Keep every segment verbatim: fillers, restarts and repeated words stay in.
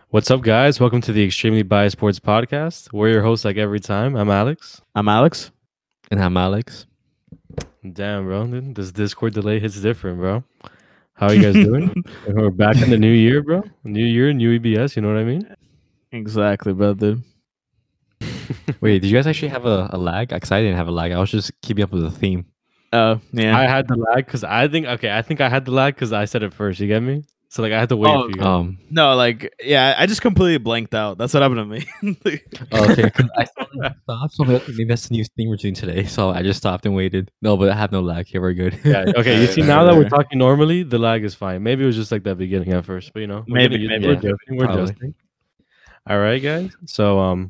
What's up, guys? Welcome to the Extremely Biased Sports Podcast. We're your hosts, like every time. I'm Alex. I'm Alex. And I'm Alex. Damn, bro. dude, This Discord delay hits different, bro. How are you guys doing? We're back in the new year, bro. New year, new E B S. You know what I mean? Exactly, brother. Wait, did you guys actually have a, a lag? Because I didn't have a lag. I was just keeping up with the theme. Oh, yeah. I had the lag because I think, okay, I think I had the lag because I said it first. You get me? So, like, I had to wait Oh, for you. guys. Um, no, like, yeah, I just completely blanked out. That's what happened to me. oh, okay, 'cause I saw that stop, so maybe maybe that's the new theme we're doing today. So I just stopped and waited. No, but I have no lag. Okay, we're good. Yeah. Okay. You Alright, see, alright, now that we're alright. talking normally, the lag is fine. Maybe it was just like that beginning at first, but you know, we're Maybe, getting used- maybe. we're Yeah, adjusting. We're probably. adjusting. All right, guys. So, um,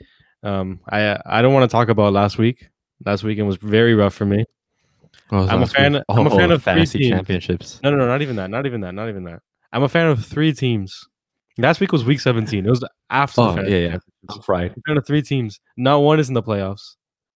um, I I don't want to talk about last week. Last weekend was very rough for me. Oh, it was I'm a last fan. week. I'm a Oh, fan oh, of three fantasy teams. championships. No, no, no, not even that. Not even that. Not even that. I'm a fan of three teams. Last week was week seventeen. It was after the Oh, fantasy yeah, yeah. championships. I'm fried. I'm a fan of three teams. Not one is in the playoffs.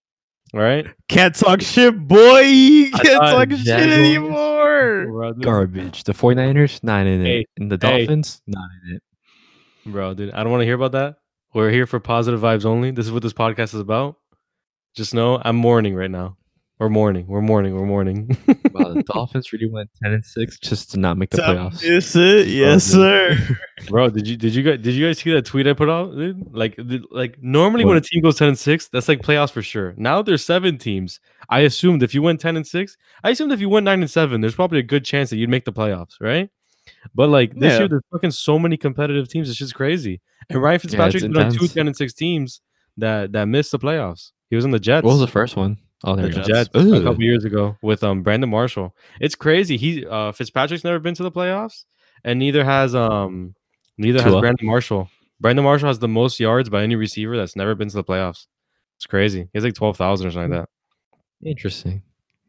All right. Can't talk shit, boy. Can't thought talk shit Jaguars- anymore. Bro, dude, Garbage. The 49ers, not in Hey, it. And the hey. Dolphins, not in it. bro, dude, I don't want to hear about that. We're here for positive vibes only. This is what this podcast is about. Just know I'm mourning right now. We're mourning. We're mourning. We're mourning. Wow, the Dolphins really went ten and six just to not make the playoffs. Is it? Yes, sir. Bro, did you did you guys did you guys see that tweet I put out? Dude? Like did- like normally when a What? team goes ten and six, that's like playoffs for sure. Now there's seven teams. I assumed if you went ten and six, I assumed if you went nine and seven, there's probably a good chance that you'd make the playoffs, right? But like this Yeah. year, there's fucking so many competitive teams. It's just crazy. And Ryan Fitzpatrick's been on two intense. ten and six teams that that missed the playoffs. He was in the Jets. What was the first one? Oh, there the we go. Jets a Ugh. couple years ago with um Brandon Marshall. It's crazy. He uh Fitzpatrick's never been to the playoffs, and neither has um neither has Tua. Brandon Marshall. Brandon Marshall has the most yards by any receiver that's never been to the playoffs. It's crazy. He has like twelve thousand or something like that. Interesting.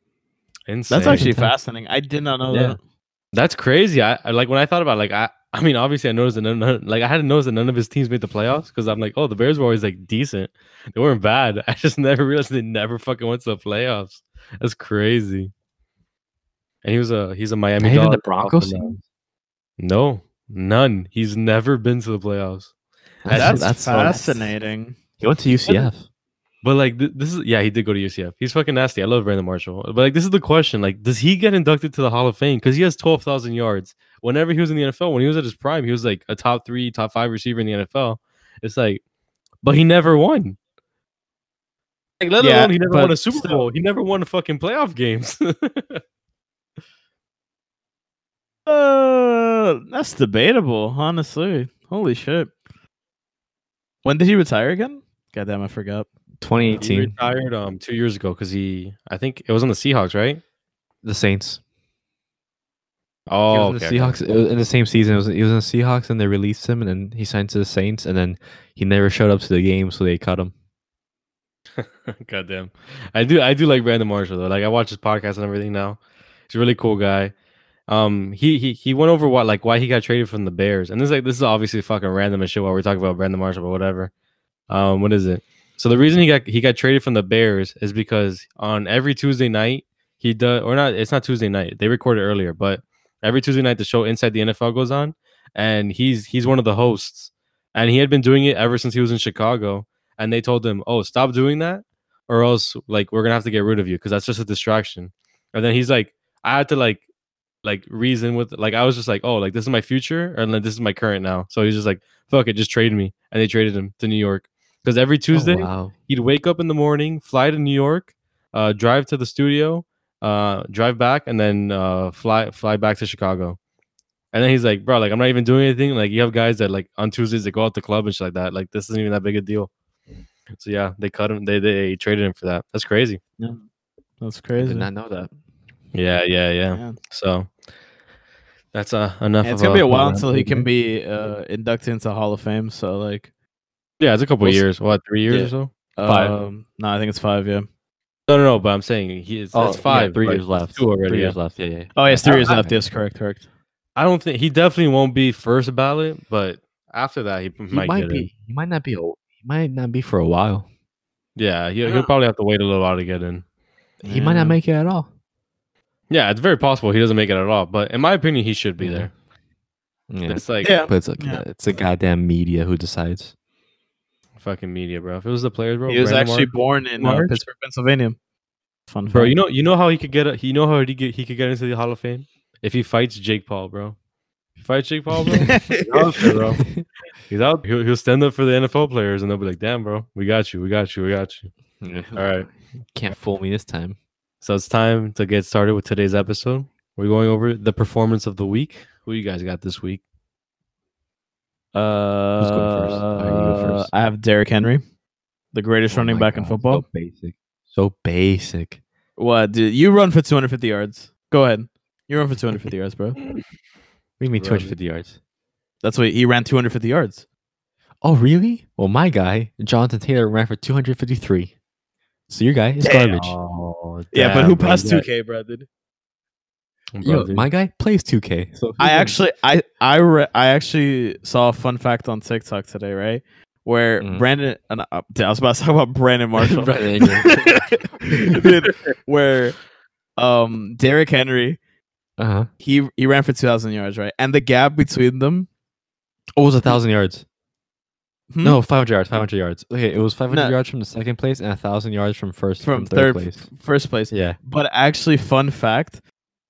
Insane. That's actually Intense. fascinating. I did not know Yeah. that. That's crazy. I, I like when I thought about it, like I I mean obviously I noticed that none, none like I hadn't noticed that none of his teams made the playoffs because I'm like, oh, the Bears were always like decent. They weren't bad. I just never realized they never fucking went to the playoffs. That's crazy. And he was a he's a Miami Not even Dolphin the Broncos now. team? No, none. He's never been to the playoffs. That's, That's- that's fascinating. He went to U C F. But like th- this is yeah, he did go to U C F. He's fucking nasty. I love Brandon Marshall. But like this is the question: like, does he get inducted to the Hall of Fame? Because he has twelve thousand yards. Whenever he was in the N F L, when he was at his prime, he was like a top three, top five receiver in the N F L. It's like, but he never won. Like, let Yeah, alone he never but won a Super still. Bowl. He never won a fucking playoff games. Uh, that's debatable, honestly. Holy shit. When did he retire again? God damn, I forgot. twenty he eighteen. retired um two years ago because he, I think it was on the Seahawks, right? The Saints. He Oh, was in okay, the okay. Seahawks it was in the same season. It was, he was in the Seahawks, and they released him, and then he signed to the Saints, and then he never showed up to the game, so they cut him. Goddamn. I do I do like Brandon Marshall though. Like I watch his podcast and everything now. He's a really cool guy. Um he he he went over what like why he got traded from the Bears. And this is like this is obviously fucking random as shit while we're talking about Brandon Marshall, but whatever. Um what is it? So the reason he got he got traded from the Bears is because on every Tuesday night he does or not it's not Tuesday night. They recorded earlier, but every Tuesday night the show Inside the N F L goes on and he's he's one of the hosts. And he had been doing it ever since he was in Chicago. And they told him, "Oh, stop doing that, or else like we're gonna have to get rid of you because that's just a distraction." And then he's like, "I had to like, like reason with like I was just like, oh, like this is my future, and then this is my current now." So he's just like, "Fuck it, just trade me," and they traded him to New York because every Tuesday Oh, wow. he'd wake up in the morning, fly to New York, uh, drive to the studio, uh, drive back, and then uh, fly fly back to Chicago. And then he's like, "Bro, like I'm not even doing anything. Like you have guys that like on Tuesdays they go out to club and shit like that. Like this isn't even that big a deal." So yeah, they cut him. They they traded him for that. That's crazy. Yeah. That's I crazy. did not know that. Yeah, yeah, yeah. Yeah. So that's uh enough. And it's of gonna be a while rant until he right can there. be uh, inducted into Hall of Fame. So like, Yeah, it's a couple We'll s- years. What, three years yeah. or so? Five. um, no, I think it's five. Yeah. No, no, no. But I'm saying he is. Oh, That's five. yeah, three but years left. Two already. Three yeah. years left. Yeah, yeah. Oh, yes, three years I- left. Yes, correct, correct. I don't think he definitely won't be first ballot, but after that he, He might, might get be. in. He might not be. A, he might not be for a while. Yeah, he, Yeah. he'll probably have to wait a little while to get in. He might Yeah. not make it at all. Yeah, it's very possible he doesn't make it at all. But in my opinion, he should be Yeah. there. Yeah, It's like Yeah. but it's like Yeah. it's a goddamn media who decides. fucking media, bro. If it was the players, bro, He was Brandon actually Marsh- born in uh, Marsh? Pittsburgh, Pennsylvania. Fun bro. fact. You know, you know how he could get, a, you know how he get, he could get into the Hall of Fame if he fights Jake Paul, bro. If he fights Jake Paul, bro, he's out there, bro. He's out. He'll, he'll stand up for the N F L players, and they'll be like, "Damn, bro, we got you, we got you, we got you." Yeah. All right. Can't fool me this time. So it's time to get started with today's episode. We're going over the performance of the week. Who you guys got this week? Uh, Who's going first? All right, you go first. I have Derrick Henry, the greatest Oh running my back in God, football. So basic. So basic. What, dude? You run for two hundred fifty yards. Go ahead. You run for two hundred fifty yards, bro. What do you mean two hundred fifty yards? That's what he ran two hundred fifty yards. Oh, really? Well, my guy, Jonathan Taylor, ran for two hundred fifty-three. So your guy is Damn. garbage. Oh, Yeah, but damn, who bro, passed you two got- K, bro, dude? Yo, brother. my guy plays two K. So I actually, I, I, re- I actually saw a fun fact on TikTok today, right? Where Mhm. Brandon, and uh, dude, I was about to talk about Brandon Marshall. Brandon Ingram. Dude, where, um, Derrick Henry, uh huh. he he ran for two thousand yards, right? And the gap between them, Oh, it was a thousand yards. hmm? No, five hundred yards. Five hundred yards. Okay, it was five hundred No. yards from the second place and a thousand yards from first from, from, third, third, place. first place. Yeah. But actually, fun fact,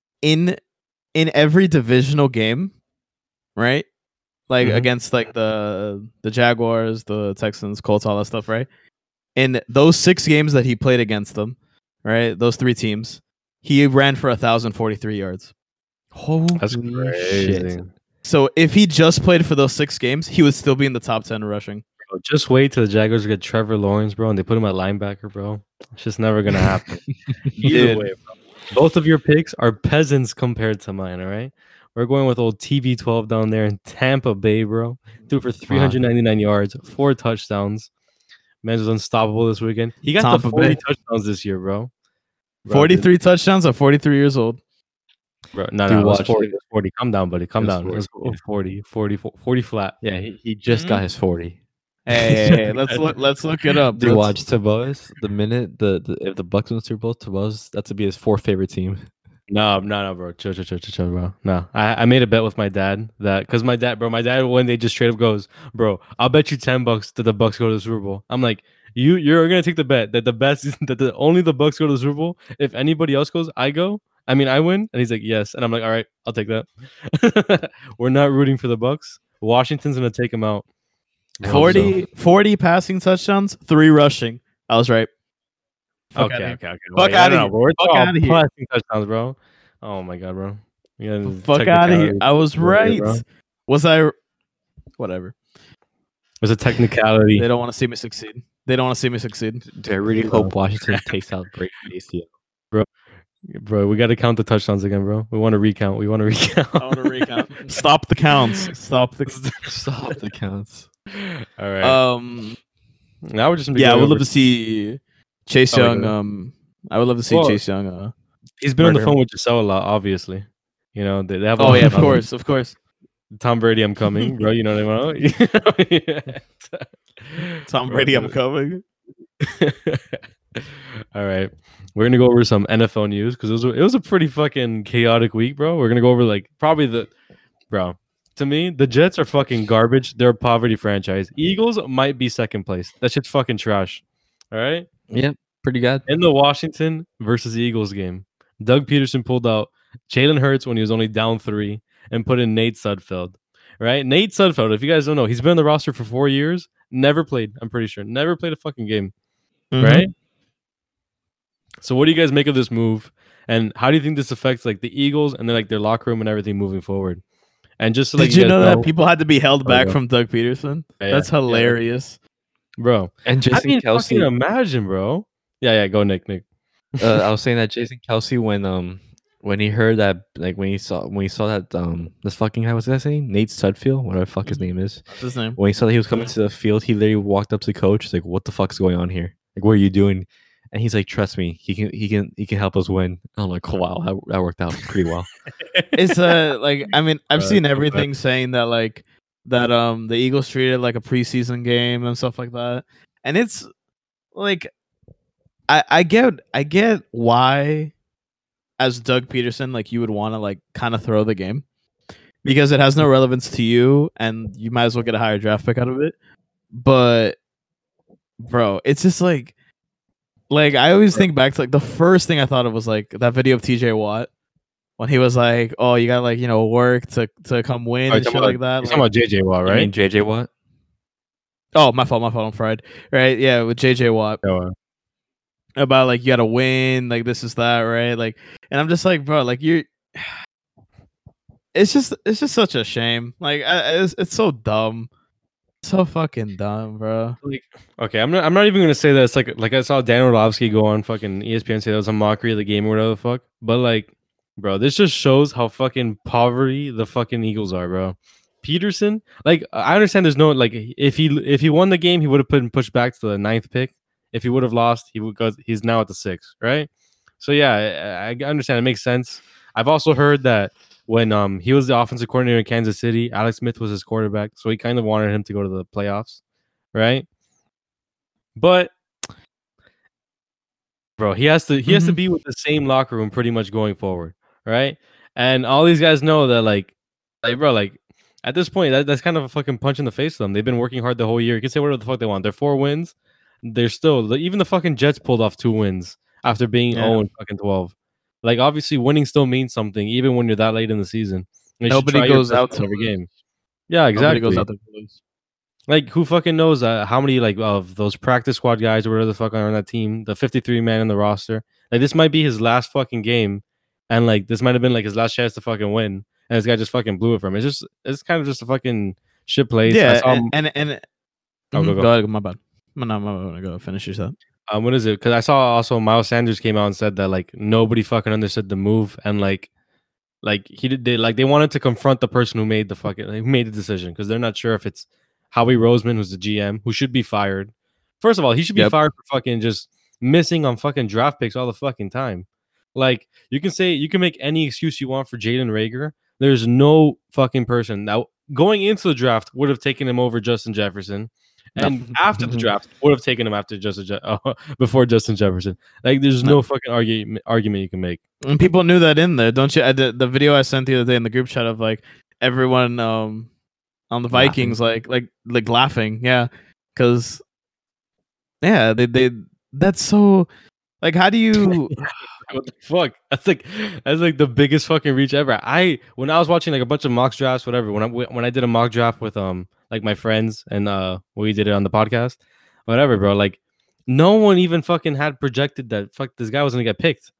in in every divisional game, right? Like Mhm. against like the the Jaguars, the Texans, Colts, all that stuff, right? In those six games that he played against them, right? Those three teams, he ran for one thousand forty-three yards. Holy That's crazy. shit. So if he just played for those six games, he would still be in the top ten rushing. Bro, just wait till the Jaguars get Trevor Lawrence, bro, and they put him at linebacker, bro. It's just never gonna happen. Either Dude. way, bro. Both of your picks are peasants compared to mine. All right, we're going with old T B twelve down there in Tampa Bay, bro. Threw for three hundred ninety-nine yards, four touchdowns. Man was unstoppable this weekend. He got Tampa the forty Bay. touchdowns this year, bro. Bro, forty-three touchdowns at forty-three years old. Bro, no, Dude, no, it was watch forty. it. It was forty. Calm down, buddy. Calm It was down. It was forty, yeah. forty, forty, forty flat. Yeah, he, he just got his forty. Hey, hey, hey, let's look. Let's look it up. Dude, Let's- watch Tabuz. The minute the, the if the Bucks win the Super Bowl, Tabuz that's to be his fourth favorite team. No, no, no, bro. Chill, chill, chill, chill, chill, bro. No, I, I made a bet with my dad that because my dad, bro, my dad when they just straight up goes, bro, I'll bet you ten bucks that the Bucks go to the Super Bowl. I'm like, you, you're gonna take the bet that the best is that the only the Bucks go to the Super Bowl. If anybody else goes, I go. I mean, I win. And he's like, yes. And I'm like, all right, I'll take that. We're not rooting for the Bucks. Washington's gonna take them out. I hope so. forty, forty passing touchdowns, three rushing. I was right. Fuck Okay, outta okay, okay. Fuck Wait, outta no, no, here. bro, We're Fuck talking outta here. passing touchdowns, bro. Oh my god, bro. You gotta here. Fuck out of here. technicality. I was Yeah, right. bro. Was I? Whatever. There's a technicality. They don't want to see me succeed. They don't want to see me succeed. Dude, I really hope Washington takes out Brady A C L. Bro, we got to count the touchdowns again, bro. We want to recount. We want to recount. I want to recount. Stop the counts. Stop the. Stop the counts. All right. Um. now we're just gonna be Yeah, I going would love over- to see Chase Oh, Young. okay. Um. I would love to see Well, Chase Young. Uh, He's been on the murder phone him. with Giselle a lot, obviously. You know, they, they have. a oh lot yeah, of of- course, of course. Tom Brady, I'm coming, bro. You know what I mean? Tom Bro, Brady, I'm dude. coming. All right, we're gonna go over some N F L news because it was a, it was a pretty fucking chaotic week, bro. We're gonna go over like probably the, bro. To me, the Jets are fucking garbage. They're a poverty franchise. Eagles might be second place. That shit's fucking trash. All right. Yep, pretty good. In the Washington versus Eagles game, Doug Peterson pulled out Jalen Hurts when he was only down three and put in Nate Sudfeld. Right? Nate Sudfeld, if you guys don't know, he's been on the roster for four years, never played, I'm pretty sure. Never played a fucking game. Mhm. Right? So what do you guys make of this move? And how do you think this affects like the Eagles and then like their locker room and everything moving forward? And just to let Did you guys know that people had to be held Oh, back yeah. from Doug Peterson? Yeah, That's yeah. hilarious. bro. And I Jason mean, Kelsey. fucking imagine, bro. Yeah, yeah, go Nick, Nick. uh, I was saying that Jason Kelsey when um when he heard that like when he saw when he saw that um this fucking guy, what's that saying? Nate Sudfeld, whatever the fuck his name is. What's his name? When he saw that he was coming to the field, he literally walked up to the coach. He's like, "What the fuck's going on here? Like, what are you doing?" And he's like, "Trust me, he can he can he can help us win." I'm like, oh, "Wow, that, that worked out pretty well." It's uh like I mean I've Uh, seen okay. everything saying that like that um the Eagles treated it like a preseason game and stuff like that, and it's like I I get I get why as Doug Peterson like you would want to like kind of throw the game because it has no relevance to you, and you might as well get a higher draft pick out of it. But bro, it's just like like I always think back to like the first thing I thought of was like that video of T J Watt when he was like, "Oh, you got like you know work to to come win Oh, and you're shit talking like about, that." you're Like, talking about J J Watt, You right? mean J J Watt? oh, my fault, my fault. I'm fried. Right? Yeah, with J J Watt Oh, uh, about like you got to win, like this is that, right? Like, and I'm just like, bro, like you. It's just it's just such a shame. Like, I, it's it's so dumb, so fucking dumb, bro. like, okay, I'm not. I'm not even gonna say that it's like like I saw Dan Orlovsky go on fucking E S P N say that was a mockery of the game or whatever the fuck. But like, bro, this just shows how fucking poverty the fucking Eagles are, bro. Peterson, like, I understand there's no like if he if he won the game, he would have been pushed back to the ninth pick. If he would have lost, he would go. He's now at the sixth, right? So yeah, I, I understand. It makes sense. I've also heard that when um he was the offensive coordinator in Kansas City, Alex Smith was his quarterback, so he kind of wanted him to go to the playoffs, right? But bro, he has to he has to Mhm. be with the same locker room pretty much going forward, right? And all these guys know that like like bro, like at this point, that, that's kind of a fucking punch in the face to them. They've been working hard the whole year. You can say whatever the fuck they want. They're four wins. They're still even the fucking Jets pulled off two wins after being Yeah. oh and fucking twelve. Like obviously winning still means something, even when you're that late in the season. You should Nobody try your goes best out in to every lose. game. Yeah, Nobody exactly. goes out to lose. Like who fucking knows uh, how many like of those practice squad guys or whatever the fuck are on that team, the fifty-three man in the roster. Like this might be his last fucking game, and like this might have been like his last chance to fucking win, and this guy just fucking blew it from him. It's just it's kind of just a fucking shit place. I Yeah, saw and him. and, and Oh, Mhm. go, go. go ahead, my bad. No, no, no, no, go finish your thought. Um, what is it? Because I saw also Miles Sanders came out and said that like nobody fucking understood the move, and like like he did they, like they wanted to confront the person who made the fucking who made the decision because they're not sure if it's Howie Roseman who's the G M who should be fired. First of all, he should be Yep. fired for fucking just missing on fucking draft picks all the fucking time. Like you can say you can make any excuse you want for Jalen Rager. There's no fucking person that going into the draft would have taken him over Justin Jefferson, No. and after the draft would have taken him after Justin Je- uh, before Justin Jefferson. Like there's No. no fucking argument argument you can make. And people knew that in there, don't you? I did, the video I sent the other day in the group chat of like everyone um on the Laughing. Vikings like like like laughing, yeah, because yeah, they they that's so like how do you What the fuck? That's like that's like the biggest fucking reach ever. I when I was watching like a bunch of mock drafts, whatever. When I when I did a mock draft with um like my friends and uh we did it on the podcast, whatever, bro. Like no one even fucking had projected that fuck this guy was gonna get picked.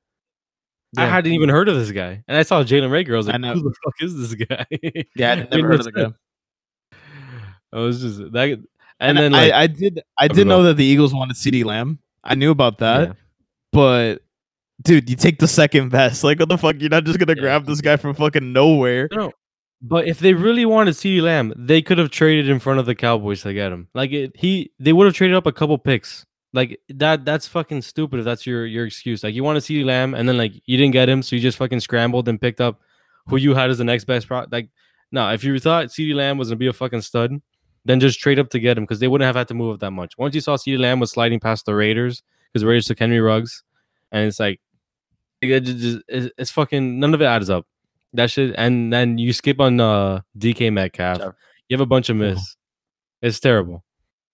I Yeah. hadn't even heard of this guy, and I saw Jalen Rager. I was I like, know. who the fuck is this guy? yeah, I Made never no heard of the sense. guy. I was just that, and, And, then I, like I did I Okay, did go. know that the Eagles wanted CeeDee Lamb. I knew about that, Yeah. but dude, you take the second best. Like what the fuck? You're not just gonna Yeah. grab this guy from fucking nowhere. No, but if they really wanted CeeDee Lamb, they could have traded in front of the Cowboys to get him. Like it, he, they would have traded up a couple picks. Like that, that's fucking stupid. If that's your your excuse, like you wanted CeeDee Lamb, and then like you didn't get him, so you just fucking scrambled and picked up who you had as the next best pro. Like, no, if you thought CeeDee Lamb was gonna be a fucking stud, then just trade up to get him because they wouldn't have had to move up that much. Once you saw CeeDee Lamb was sliding past the Raiders because the Raiders took Henry Ruggs, and it's like it just, it's, it's fucking none of it adds up. That shit, and then you skip on uh, D K Metcalf. Jeff. You have a bunch of miss. It's terrible.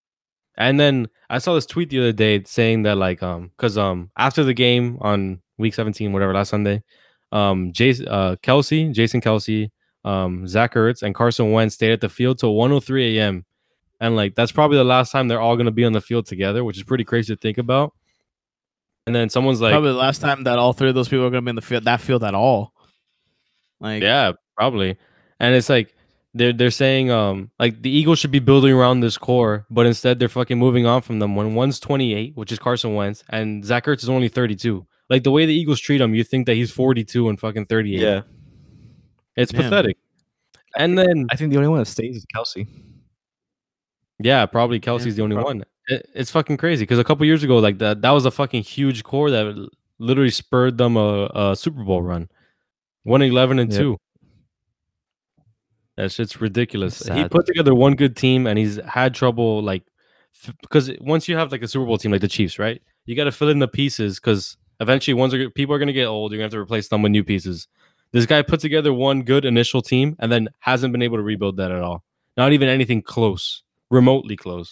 And then I saw this tweet the other day saying that like um because um after the game on week seventeen, whatever, last Sunday, um Jason uh Kelsey, Jason Kelsey, um Zach Ertz, and Carson Wentz stayed at the field till one oh three a.m. And like that's probably the last time they're all gonna be on the field together, which is pretty crazy to think about. And then someone's like, Probably the last time that all three of those people are gonna be in the field that field at all. Like yeah, probably. And it's like they're they're saying um like the Eagles should be building around this core, but instead they're fucking moving on from them. When one's twenty-eight, which is Carson Wentz, and Zach Ertz is only thirty-two. Like the way the Eagles treat him, you think that he's forty-two and fucking thirty-eight. Yeah. It's Yeah. pathetic. And then I think the only one that stays is Kelsey. yeah, probably Kelsey's the only one. It, it's fucking crazy because a couple years ago, like that that was a fucking huge core that l- literally spurred them a, a Super Bowl run. one eleven and Yep. two. That shit's ridiculous. It's He sad. put together one good team, and he's had trouble like f- because once you have like a Super Bowl team like the Chiefs, right? You got to fill in the pieces because eventually, ones are people are gonna get old. You're gonna have to replace them with new pieces. This guy put together one good initial team and then hasn't been able to rebuild that at all. Not even anything close, remotely close.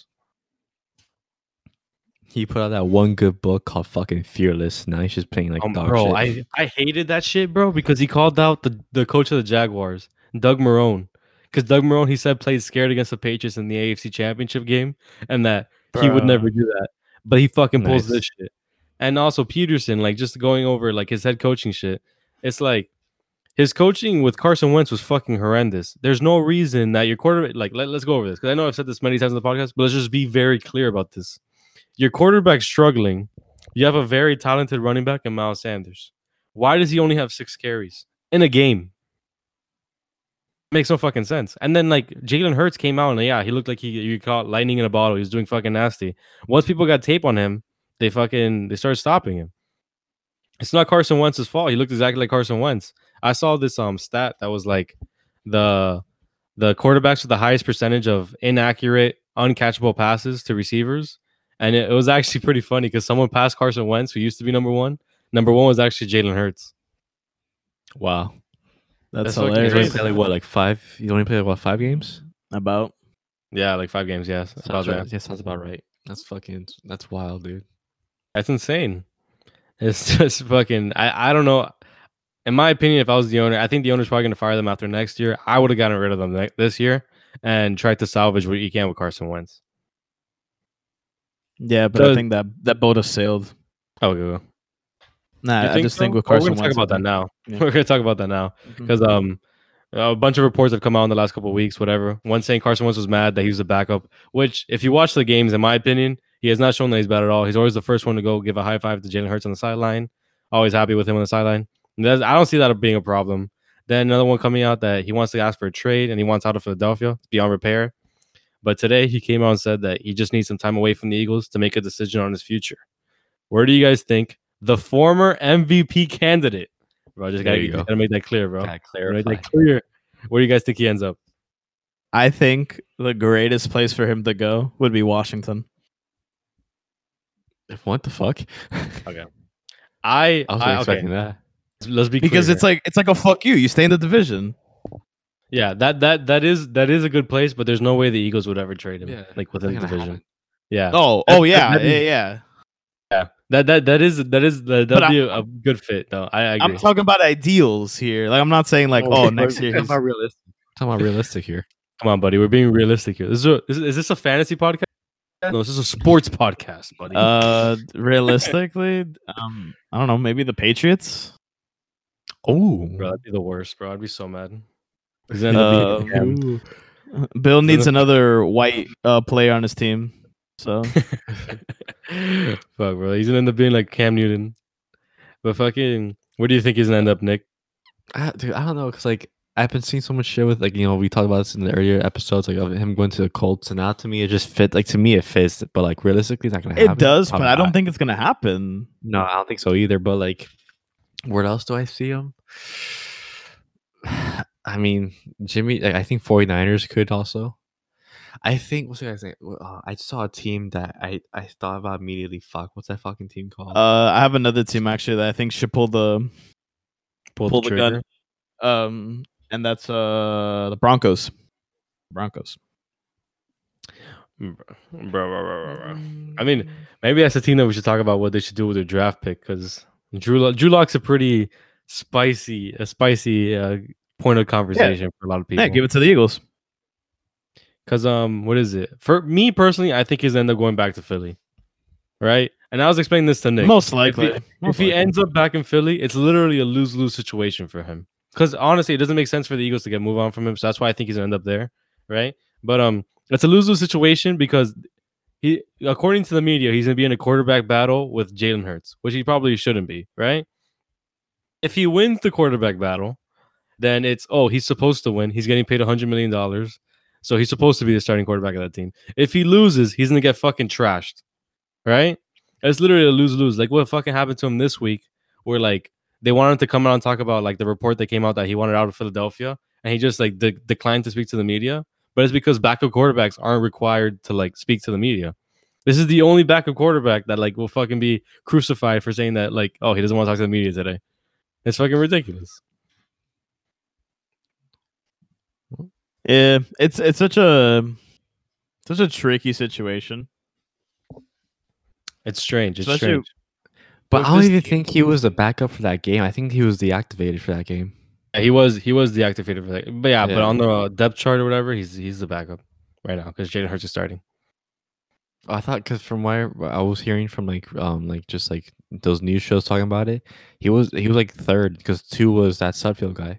He put out that one good book called fucking Fearless. Now he's just playing like Um, dog bro, shit. I, I hated that shit, bro, because he called out the, the coach of the Jaguars, Doug Marrone. Because Doug Marrone, he said, played scared against the Patriots in the A F C Championship game and that he would Bro. never do that. But he fucking pulls Nice. this shit. And also Peterson, like just going over like his head coaching shit. It's like his coaching with Carson Wentz was fucking horrendous. There's no reason that your quarterback, like, let, let's go over this because I know I've said this many times in the podcast, but let's just be very clear about this. Your quarterback's struggling. You have a very talented running back in Miles Sanders. Why does he only have six carries in a game? Makes no fucking sense. And then like Jalen Hurts came out and yeah, he looked like he you caught lightning in a bottle. He was doing fucking nasty. Once people got tape on him, they fucking they started stopping him. It's not Carson Wentz's fault. He looked exactly like Carson Wentz. I saw this um stat that was like the the quarterbacks with the highest percentage of inaccurate, uncatchable passes to receivers. And it, it was actually pretty funny because someone passed Carson Wentz, who used to be number one. Number one was actually Jalen Hurts. Wow. That's, That's fucking He's only hilarious. played like what, like five? He's only played like, what, five games? About Yeah, like five games. Yes, about Sounds right. that. Yeah, sounds about right. That's fucking. That's wild, dude. That's insane. It's just fucking. I, I don't know. In my opinion, if I was the owner, I think the owner's probably going to fire them after next year. I would have gotten rid of them ne- this year and tried to salvage what you can with Carson Wentz. yeah, but I Does- think that that boat has sailed. Oh, go. Nah, You I think just so? think with Oh, we're Carson gonna talk Wentz, about I that now. Yeah. We're gonna talk about that now think- because um, a bunch of reports have come out in the last couple of weeks. Whatever. One saying Carson Wentz was mad that he was a backup. Which, if you watch the games, in my opinion, he has not shown that he's bad at all. He's always the first one to go give a high five to Jalen Hurts on the sideline. Always happy with him on the sideline. And that's- I don't see that being a problem. Then another one coming out that he wants to ask for a trade and he wants out of Philadelphia beyond repair. But today he came out and said that he just needs some time away from the Eagles to make a decision on his future. Where do you guys think the former M V P candidate, bro? Just There gotta, you go. gotta make that clear, bro. Gotta Gotta make clarify. that clear. Where do you guys think he ends up? I think the greatest place for him to go would be Washington. What the fuck? I, I wasn't I okay. expecting that. Let's be Because clear it's like it's like a fuck you. You stay in the division. yeah, that that that is that is a good place, but there's no way the Eagles would ever trade him, Yeah, like within the Not gonna division. happen. Yeah, Oh, That- oh yeah, that'd be- yeah, yeah. that that that is that is that But that'd be a, a good fit though. I, I agree. I'm talking about ideals here. Like I'm not saying like, oh, next year. Talking he's- about realistic. Talking about realistic here. Come on, buddy. We're being realistic here. This is, a, is, is this a fantasy podcast? No, this is a sports podcast, buddy. Uh, realistically, um, I don't know. Maybe the Patriots. Oh, bro, that'd be the worst, bro. I'd be so mad. He's gonna end up being a Um, scam. Bill needs another white uh, player on his team. So Fuck, bro. He's gonna end up being like Cam Newton. But fucking, where do you think he's gonna end up, Nick? I, dude, I don't know, cause like I've been seeing so much shit with like you know we talked about this in the earlier episodes like of him going to the Colts, and now to me it just fit. Like to me it fits, but like realistically it's not gonna happen. it does, but Probably I don't not. think it's gonna happen. No, I don't think so either. But like, where else do I see him? I mean, Jimmy. Like, I think 49ers could also. I think what's the guy's name? Uh, I saw a team that I I thought about immediately. Fuck, what's that fucking team called? Uh, I have another team actually that I think should pull the Pull, pull the, the trigger. gun. Um, and that's uh the Broncos. Broncos. Bro, bro, bro, bro, bro. I mean, maybe that's a team that we should talk about what they should do with their draft pick because Drew Lo- Drew Lock's a pretty spicy, a spicy uh, point of conversation for a lot of people. Yeah, give it to the Eagles. Because um, what is it for me personally? I think he's end up going back to Philly, right? And I was explaining this to Nick. Most If likely. he, Most if he likely. ends up back in Philly, it's literally a lose lose situation for him. Because honestly, it doesn't make sense for the Eagles to get move on from him. So that's why I think he's gonna end up there, right? But um, it's a lose lose situation because he, according to the media, he's gonna be in a quarterback battle with Jalen Hurts, which he probably shouldn't be, right? If he wins the quarterback battle, then it's oh he's supposed to win. He's getting paid a hundred million dollars, so he's supposed to be the starting quarterback of that team. If he loses, he's gonna get fucking trashed, right? It's literally a lose lose. Like what fucking happened to him this week, where like they wanted him to come out and talk about like the report that came out that he wanted out of Philadelphia, and he just like de- declined to speak to the media. But it's because backup quarterbacks aren't required to like speak to the media. This is the only backup quarterback that like will fucking be crucified for saying that like oh he doesn't want to talk to the media today. It's fucking ridiculous. Yeah, it's it's such a such a tricky situation. It's strange. It's Especially strange. But with I don't this even team- think he was a backup for that game. I think he was deactivated for that game. Yeah, he was he was deactivated for that. But yeah, but Yeah. on the depth chart or whatever, he's he's the backup right now because Jalen Hurts is starting. I thought because from where I was hearing from like um like just like those news shows talking about it, he was he was like third because two was that Sudfield guy.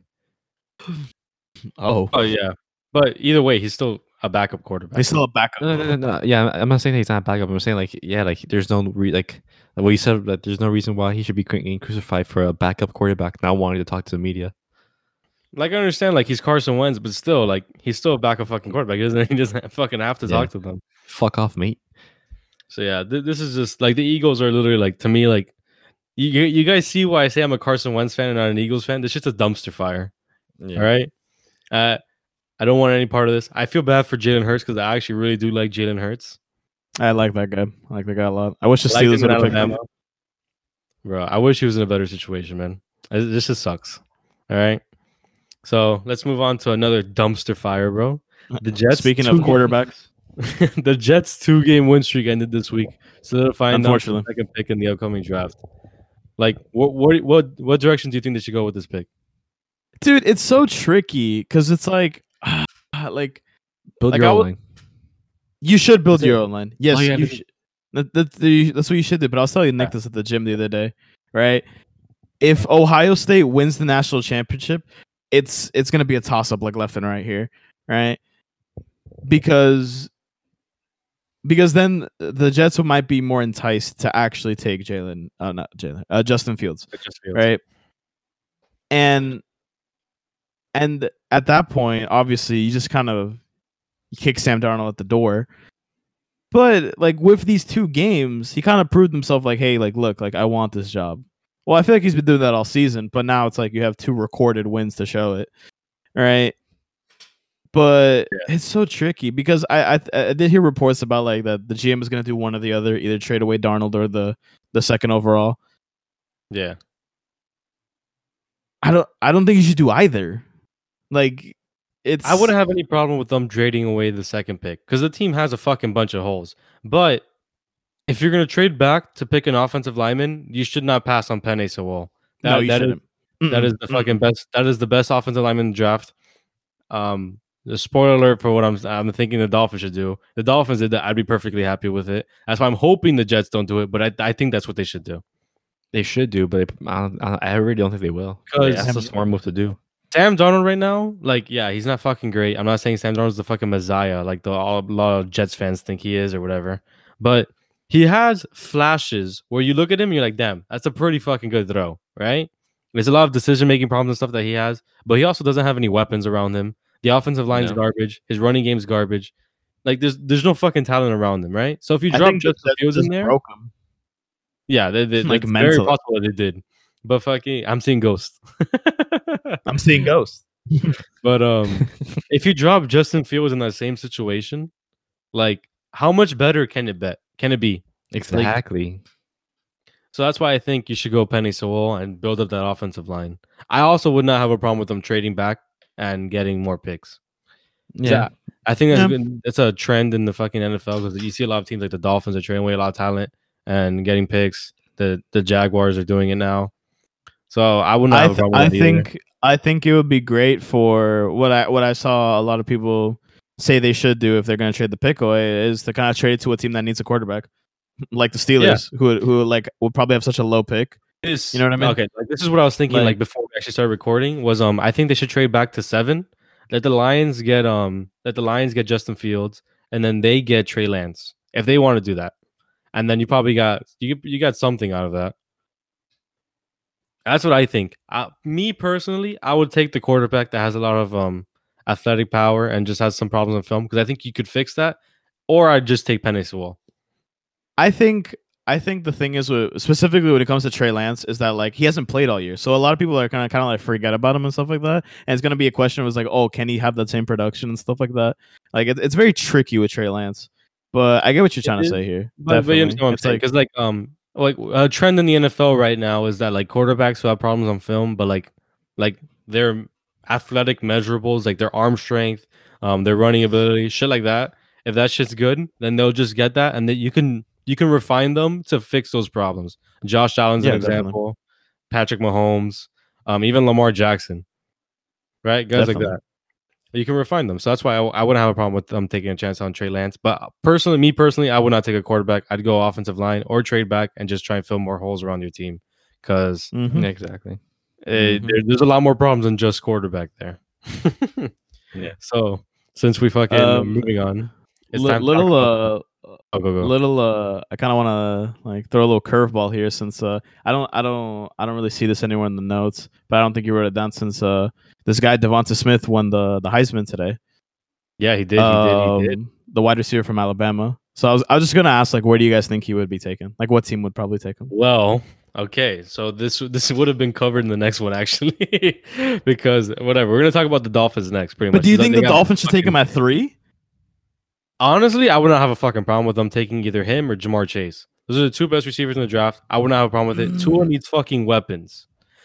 Oh, Oh yeah, but either way, he's still a backup quarterback. he's still a backup. No, no, no, no, no. Yeah, I'm not saying that he's not backup. I'm saying like yeah, like there's no re- like like what you said that there's no reason why he should be getting crucified for a backup quarterback not wanting to talk to the media. Like I understand, like he's Carson Wentz, but still, like he's still a backup fucking quarterback. He doesn't he doesn't fucking have to Yeah. talk to them. Fuck off, mate. So yeah, th- this is just like the Eagles are literally like to me like you you you guys see why I say I'm a Carson Wentz fan and not an Eagles fan. It's just a dumpster fire. Yeah. All right. Uh, I don't want any part of this. I feel bad for Jalen Hurts because I actually really do like Jalen Hurts. I like that guy. I like that guy a lot. I wish the I liked Steelers him would in have picked him. Alabama. Bro, I wish he was in a better situation, man. Uh, This just sucks. All right. So let's move on to another dumpster fire, bro. The Jets. Speaking two of quarterbacks, the Jets' two-game win streak ended this week, solidifying them for the Unfortunately. second pick in the upcoming draft. Like, what, what, what, what direction do you think they should go with this pick? dude, it's so tricky because it's like, like Build Like, your I own would- line. you should build Is it- your own line. Yes, Oh, yeah, you but- should. That, that, the- that's what you should do. But I was telling Nick Yeah. this at the gym the other day, right? If Ohio State wins the national championship, it's it's gonna be a toss up like left and right here, right? Because because then the Jets might be more enticed to actually take Jalen, uh, not Jalen, uh, Justin Fields, It just feels- right? And and at that point, obviously, you just kind of kick Sam Darnold at the door. But like with these two games, he kind of proved himself. Like, hey, like, look, like I want this job. Well, I feel like he's been doing that all season, but now it's like you have two recorded wins to show it, right? But it's so tricky because I, I I did hear reports about like that the G M is going to do one or the other, either trade away Darnold or the the second overall. Yeah. I don't I don't think you should do either. Like, it's I wouldn't have any problem with them trading away the second pick because the team has a fucking bunch of holes. But if you're going to trade back to pick an offensive lineman, you should not pass on Penei Sewell. That, no, you that is shouldn't. that is the fucking best. That is the best offensive lineman in the draft. Um, the spoiler alert for what I'm I'm thinking the Dolphins should do. The Dolphins did that. I'd be perfectly happy with it. That's why I'm hoping the Jets don't do it. But I I think that's what they should do. They should do, but they, I, don't, I I really don't think they will. 'Cause- That's a smart move to do. Sam Darnold right now, like, yeah, he's not fucking great. I'm not saying Sam Darnold's the fucking messiah, like the all, a lot of Jets fans think he is or whatever. But he has flashes where you look at him, and you're like, damn, that's a pretty fucking good throw, right? There's a lot of decision making problems and stuff that he has, but he also doesn't have any weapons around him. The offensive line's No. garbage. His running game's garbage. Like, there's there's no fucking talent around him, right? So if you I drop think the Justin Jets Fields in just there, broke him. yeah, they, they, Like, it's very mentally. possible that they did. But fucking, I'm seeing ghosts. I'm seeing ghosts. But um, if you drop Justin Fields in that same situation, like how much better can it bet? Can it be? Exactly. So that's why I think you should go Penei Sewell and build up that offensive line. I also would not have a problem with them trading back and getting more picks. yeah. I think that's Yeah. good. It's a trend in the fucking N F L because you see a lot of teams like the Dolphins are trading away a lot of talent and getting picks. The the Jaguars are doing it now. So I wouldn't I, have a th- problem I with that either. think I think it would be great for what I what I saw a lot of people say they should do if they're going to trade the pick away is to kind of trade it to a team that needs a quarterback, like the Steelers, who who like would probably have such a low pick. This, You know what I mean? Okay, like, this is what I was thinking. Like, Like- before we actually started recording, was um, I think they should trade back to seven. Let the Lions get um, let the Lions get Justin Fields, and then they get Trey Lance if they want to do that. And then you probably got you you got something out of that. That's what I think. Uh, me personally, I would take the quarterback that has a lot of um athletic power and just has some problems on film because I think you could fix that. Or I'd just take Penei Sewell. I think I think the thing is with, specifically when it comes to Trey Lance is that like he hasn't played all year, so a lot of people are kind of kind of like forget about him and stuff like that. And it's gonna be a question was like, oh, can he have that same production and stuff like that? Like it, it's very tricky with Trey Lance. But I get what you're trying to is, say here. But, but you Definitely. understand what I'm It's saying? like Because like um like a trend in the N F L right now is that like quarterbacks who have problems on film, but like like they're athletic measurables, like their arm strength, um, their running ability, shit like that. If that shit's good, then they'll just get that, and then you can you can refine them to fix those problems. Josh Allen's Yeah, an definitely. example. Patrick Mahomes, um, even Lamar Jackson, right? Guys Definitely. like that. You can refine them. So that's why I, I wouldn't have a problem with them taking a chance on Trey Lance. But personally, me personally, I would not take a quarterback. I'd go offensive line or trade back and just try and fill more holes around your team because Mhm. Yeah, exactly. eh, Mhm. there, there's a lot more problems than just quarterback there. Yeah. So since we fucking Um, moving on, it's Li- time to little talk about, uh oh, go go. little uh I kind of want to like throw a little curveball here since uh I don't I don't I don't really see this anywhere in the notes, but I don't think you wrote it down since uh this guy Devonta Smith won the the Heisman today. Yeah, he did. He did. He did. Um, the wide receiver from Alabama. So I was I was just gonna ask like where do you guys think he would be taken? Like what team would probably take him? Well, okay, so this this would have been covered in the next one actually, because whatever we're gonna talk about the Dolphins next, pretty But much. do you They- think they the got Dolphins should take fucking- him at three? Honestly, I would not have a fucking problem with them taking either him or Jamar Chase. Those are the two best receivers in the draft. I would not have a problem with it. Tua Mm. needs fucking weapons.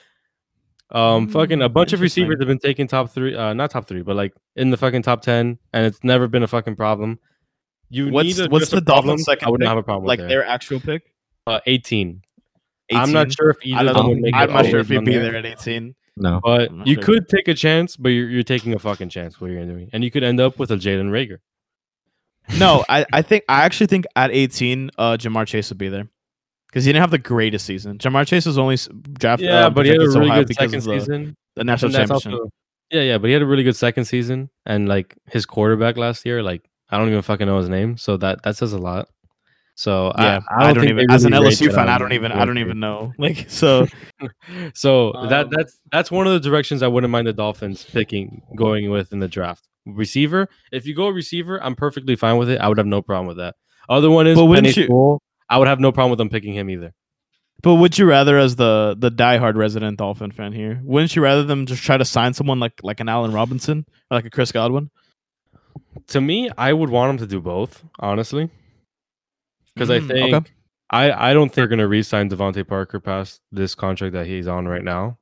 Um, fucking a Mm, bunch of receivers interesting. have been taken top three, uh, not top three, but like in the fucking top ten, and it's never been a fucking problem. You What's need a, what's just a the problem. Dolphins' second I would not pick? have a problem Like with their actual pick? there. Uh, eighteen. I'm not eighteen? sure if I either of don't them know. would make I'm it not all sure the if way he'd down be there. there at eighteen. No. But I'm not you sure. could take a chance, but you're, you're taking a fucking chance. What you're doing, and you could end up with a Jalen Rager. No, I, I think I actually think at eighteen, uh, Jamar Chase would be there because he didn't have the greatest season. Jamar Chase was only s- drafted. Yeah, uh, but he had a projected so really high good because second of the, season. the national And that's championship. also, yeah, yeah, but he had a really good second season, and like his quarterback last year, like I don't even fucking know his name, so that that says a lot. So Yeah, I, I don't, think even they as an really L rate S U that fan, I on don't even I Jalen don't Rager. even know. Like so, So that Um, that's that's one of the directions I wouldn't mind the Dolphins picking going with in the draft. Receiver, if you go receiver, I'm perfectly fine with it. I would have no problem with that. Other one is But wouldn't Penny you- Sewell. I would have no problem with them picking him either. but would you rather, as the the diehard resident Dolphin fan here, wouldn't you rather them just try to sign someone like like an Allen Robinson or like a Chris Godwin? To me, I would want them to do both, honestly, because I Mm, think okay. I I don't think they're gonna re-sign Devontae Parker past this contract that he's on right now.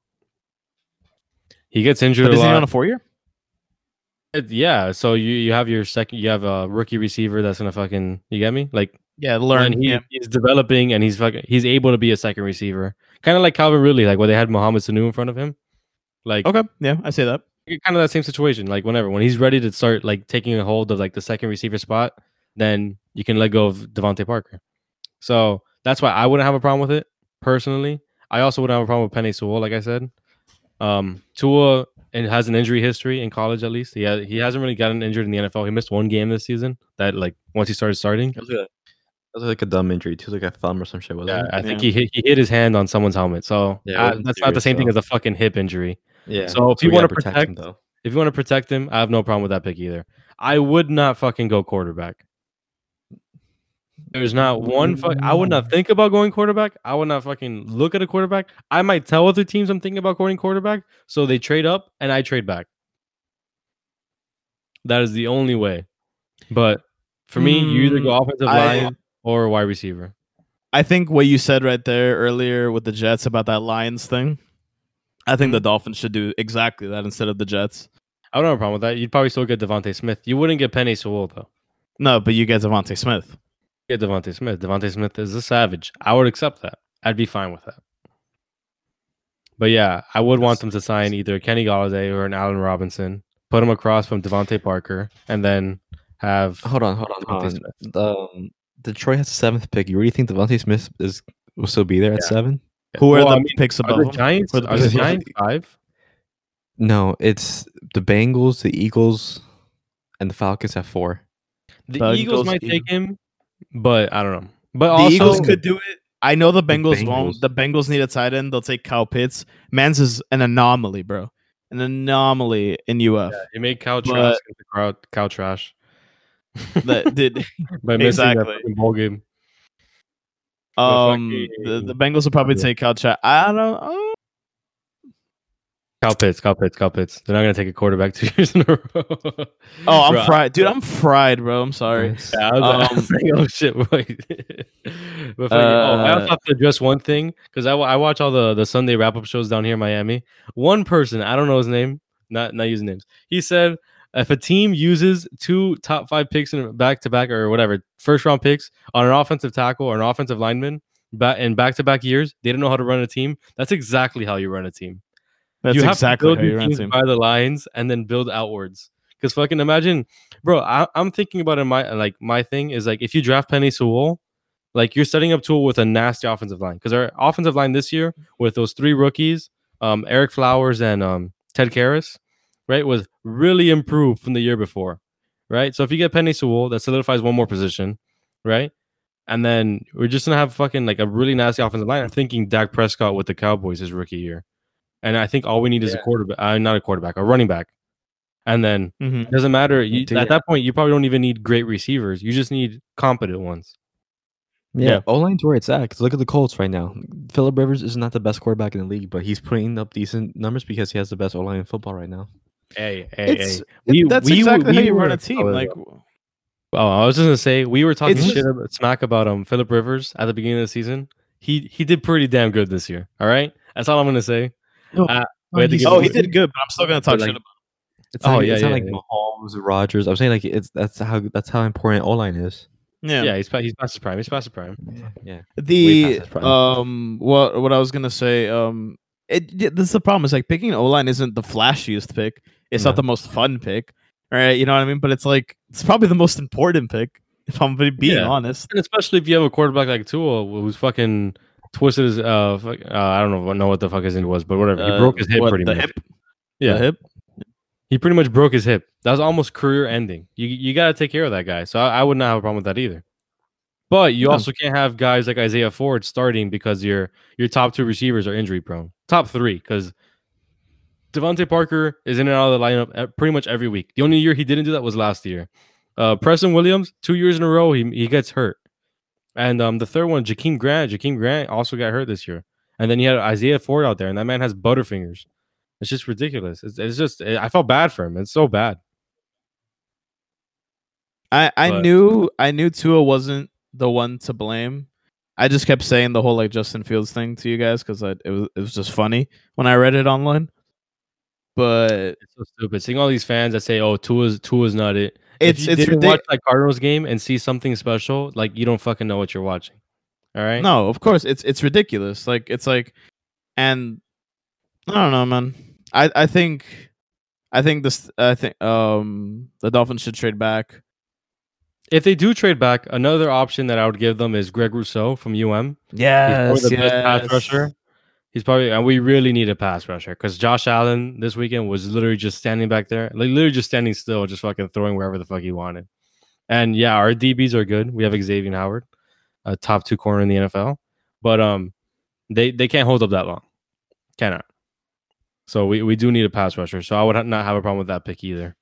He gets injured But a isn't he lot. on a four year? It- yeah, so you you have your second, you have a rookie receiver that's gonna fucking, you get me? Like Yeah, when learn. he, Yeah. he's developing and he's fucking he's able to be a second receiver, kind of like Calvin Ridley, like where they had Mohamed Sanu in front of him, like Okay. Yeah, I say that. kind of that same situation. Like whenever when he's ready to start like taking a hold of like the second receiver spot, then you can let go of Devontae Parker. So that's why I wouldn't have a problem with it personally. I also wouldn't have a problem with Penny Sewell, like I said. Um, Tua and has an injury history in college at least. He ha- he hasn't really gotten injured in the N F L. He missed one game this season. That like once he started starting. That was, a, that was like a dumb injury too, like a thumb or some shit, wasn't Yeah, it? I think Yeah. he hit, he hit his hand on someone's helmet. So Yeah, it uh, wasn't that's not the serious, same thing so- as a fucking hip injury. Yeah. So if you we want to gotta protect, him though. if you want to protect him, I have no problem with that pick either. I would not fucking go quarterback. There's not one fuck. I would not think about going quarterback. I would not fucking look at a quarterback. I might tell other teams I'm thinking about going quarterback, so they trade up and I trade back. That is the only way. But for me, you either go Mm, offensive I- line or wide receiver. I think what you said right there earlier with the Jets about that Lions thing, I think Mm-hmm. the Dolphins should do exactly that instead of the Jets. I don't have a problem with that. You'd probably still get Devontae Smith. You wouldn't get Penny Sewell though. No, but you get Devontae Smith. Get Devontae Smith. Devontae Smith is a savage. I would accept that. I'd be fine with that. But yeah, I would want them to sign either Kenny Galladay or an Allen Robinson, put him across from Devontae Parker, and then have Hold on, hold on, hold Devontae on. Smith. Um, Detroit has the seventh pick. You really think Devontae Smith is will still be there at Yeah. seven? Who are Well, the I mean, picks Are above the them? Giants? Or the Are the position? Giants five? No, it's the Bengals, the Eagles, and the Falcons have four. The Bengals, Eagles might Eagles. take him, but I don't know. But The also, Eagles could do it. I know the Bengals, Bengals. won't. The Bengals need a tight end. They'll take Kyle Pitts. Mans is an anomaly, bro. An anomaly in U F. you make cow But- trash into crowd, cow trash. That did By missing that Exactly. fucking ball game. um fucking- the, the Bengals will probably Yeah. take Kyle Trask. I don't know. Oh, Kyle Pitts, Kyle Pitts, Kyle Pitts. They're not gonna take a quarterback two years in a row. Oh, I'm Bro, fried, dude. I'm fried, bro. I'm sorry. Nice. Yeah, I was, I was Um, like, oh shit, wait. But fucking- oh, I also Uh, have to address one thing because I, wa- I watch all the, the Sunday wrap up shows down here in Miami. One person, I don't know his name, not not using names. He said if a team uses two top five picks in back to back or whatever first round picks on an offensive tackle or an offensive lineman back in back to back years, they don't know how to run a team. That's exactly how you run a team. That's you have exactly to build how you your run a teams team. by the lines and then build outwards. Because fucking imagine, bro. I, I'm thinking about it. My like my thing is like if you draft Penny Sewell, like you're setting up Tool with a nasty offensive line. Because our offensive line this year with those three rookies, um, Eric Flowers and um, Ted Karras, right, was really improved from the year before, right? So if you get Penny Sewell, that solidifies one more position, right? And then we're just gonna have fucking like a really nasty offensive line. I'm thinking Dak Prescott with the Cowboys his rookie year. And I think all we need is a Yeah. quarterback, uh, not a quarterback, a running back. And then Mhm. it doesn't matter. You, Dude, at that point, you probably don't even need great receivers. You just need competent ones. Yeah, Yeah. O line's where it's at. Because look at the Colts right now. Philip Rivers is not the best quarterback in the league, but he's putting up decent numbers because he has the best O line in football right now. Hey, hey, It's hey. it- We, that's we, exactly how we you run were- a team. oh, Like Oh, I was just gonna say we were talking It's shit just- about, smack about um Philip Rivers at the beginning of the season. He he did pretty damn good this year. All right, that's all I'm gonna say. No, Uh, no, we had to he's- give oh, him- he did good, but I'm still gonna talk But, shit like, about. It's Oh, not, yeah, it's yeah, not like yeah. Mahomes, Rodgers. I'm saying like it's that's how that's how important O line is. Yeah. yeah, he's pa- he's past his prime. He's past his prime. Yeah. Way The past his prime. um what what I was gonna say um it yeah, this is the problem is like picking O line isn't the flashiest pick. It's No. not the most fun pick, right? You know what I mean? But it's like it's probably the most important pick if I'm being Yeah. honest. And especially if you have a quarterback like Tua who's fucking twisted his uh, fuck, uh I don't know know what the fuck his name was, but whatever. He Uh, broke his hip what, pretty the much. hip, Yeah, the hip. he pretty much broke his hip. That was almost career ending. You you got to take care of that guy. So I, I would not have a problem with that either. But you No. also can't have guys like Isaiah Ford starting because your your top two receivers are injury prone. Top three, because Devontae Parker is in and out of the lineup e- pretty much every week. The only year he didn't do that was last year. Uh, Preston Williams, two years in a row, he he gets hurt. And um, the third one, Jakeem Grant. Jakeem Grant also got hurt this year. And then you had Isaiah Ford out there, and that man has butterfingers. It's just ridiculous. It's, it's just I felt bad for him. It's so bad. I I But- knew I knew Tua wasn't the one to blame. I just kept saying the whole like Justin Fields thing to you guys because it was it was just funny when I read it online. But It's so stupid. Seeing all these fans that say, "Oh, Tua's Tua's not it." it's if you it's didn't ridic- watch that Cardinals game and see something special, like you don't fucking know what you're watching. All right. No, of course it's it's ridiculous. Like it's like, and I don't know, man. I I think, I think this. I think um the Dolphins should trade back. If they do trade back, another option that I would give them is Greg Rousseau from U M. Yes, He's probably the best pass rusher. He's probably, and we really need a pass rusher because Josh Allen this weekend was literally just standing back there, like literally just standing still, just fucking throwing wherever the fuck he wanted. And yeah, our D Bs are good. We have Xavier Howard, a top two corner in the N F L, but um, they they can't hold up that long, cannot. So we, we do need a pass rusher. So I would ha- not have a problem with that pick either.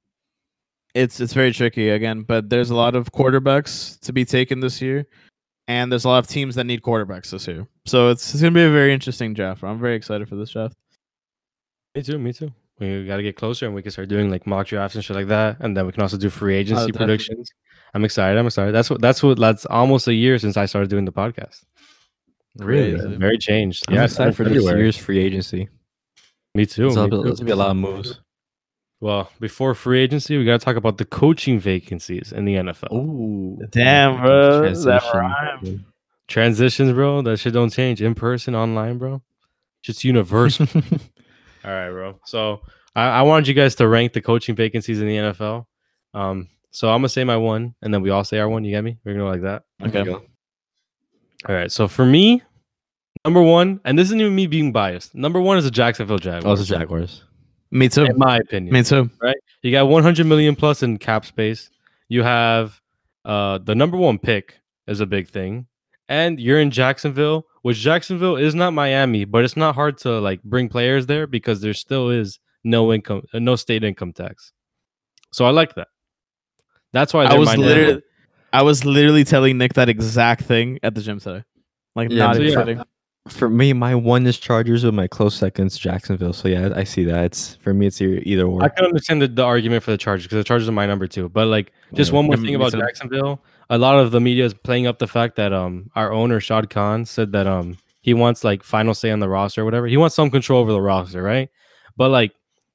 It's it's very tricky again, but there's a lot of quarterbacks to be taken this year, and there's a lot of teams that need quarterbacks this year. So it's, it's gonna be a very interesting draft. I'm very excited for this draft. Me too. Me too. We got to get closer, and we can start doing like mock drafts and shit like that, and then we can also do free agency definitely. predictions. I'm excited. I'm excited. That's what. That's what. That's almost a year since I started doing the podcast. Really? Crazy. Very changed. I'm yeah, excited for this February. year's free agency. Me too. There's me a- too. there's gonna be a lot of moves. Well, before free agency, we got to talk about the coaching vacancies in the N F L. Ooh, Damn, bro, Transition. that rhyme. Transitions, bro. That shit don't change. In person, online, bro. Just universal. All right, bro. So I, I wanted you guys to rank the coaching vacancies in the N F L. Um, so I'm gonna say my one, and then we all say our one. You get me? We're gonna go like that. Okay. Go. All right. So for me, number one, and this isn't even me being biased. Number one is the Jacksonville Jaguars. Oh, it's the Jaguars. Me too. In my opinion. Me too. You got one hundred million plus in cap space. You have uh, the number one pick is a big thing, and you're in Jacksonville, which Jacksonville is not Miami, but it's not hard to like bring players there because there still is no income, uh, no state income tax. So I like that. That's why I they're was my number literally, one. I was literally telling Nick that exact thing at the gym today. Like Yeah, not so even yeah. kidding. For me, my one is Chargers, with my close seconds Jacksonville. So yeah, I see that. It's for me, it's either, either or. I can understand the, the argument for the Chargers because the Chargers are my number two. But like, just Yeah. one more Yeah, thing me about too. Jacksonville. A lot of the media is playing up the fact that um our owner Shad Khan said that um he wants like final say on the roster or whatever. He wants some control over the roster, right? But like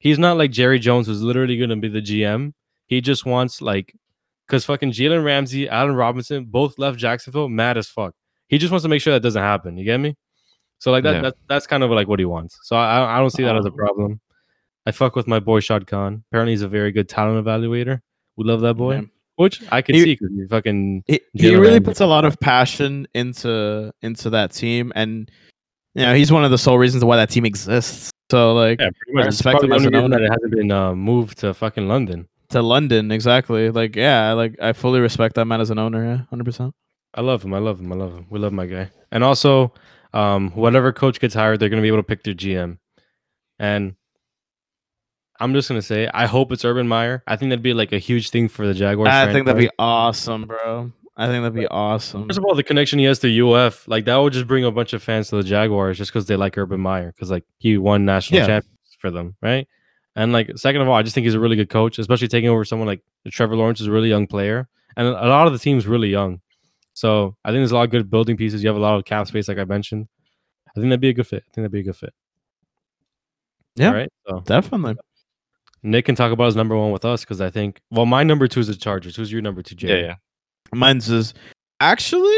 he's not like Jerry Jones, who's literally going to be the G M. He just wants like, because fucking Jalen Ramsey, Allen Robinson, both left Jacksonville, mad as fuck. He just wants to make sure that doesn't happen. You get me? So like that, Yeah. that that's kind of like what he wants. So I I don't see that as a Um, problem. I fuck with my boy Shad Khan. Apparently, he's a very good talent evaluator. We love that boy, Yeah. which I could He- see because he fucking He, he Jalen really Ramsey. puts a lot of passion into into that team, and you know he's one of the sole reasons why that team exists. So like yeah, pretty much. It's respect probably him as the an only reason owner. that it hasn't been uh, moved to fucking London. to London, exactly. Like yeah, like I fully respect that man as an owner. Yeah, hundred percent. I love him. I love him. I love him. We love my guy. And also, um, whatever coach gets hired, they're gonna be able to pick their G M. And I'm just gonna say, I hope it's Urban Meyer. I think that'd be like a huge thing for the Jaguars. I think that'd franchise. be awesome, bro. I think that'd be awesome. First of all, the connection he has to U F, like that would just bring a bunch of fans to the Jaguars just because they like Urban Meyer, because like he won national Yeah. champions for them, right? And like second of all, I just think he's a really good coach, especially taking over someone like Trevor Lawrence is a really young player, and a lot of the team's really young. So I think there's a lot of good building pieces. You have a lot of cap space, like I mentioned. I think that'd be a good fit. I think that'd be a good fit. Yeah. All right. So Definitely. Nick can talk about his number one with us because I think, well, my number two is the Chargers. Who's your number two, Jay? Yeah, yeah. Mine's is actually,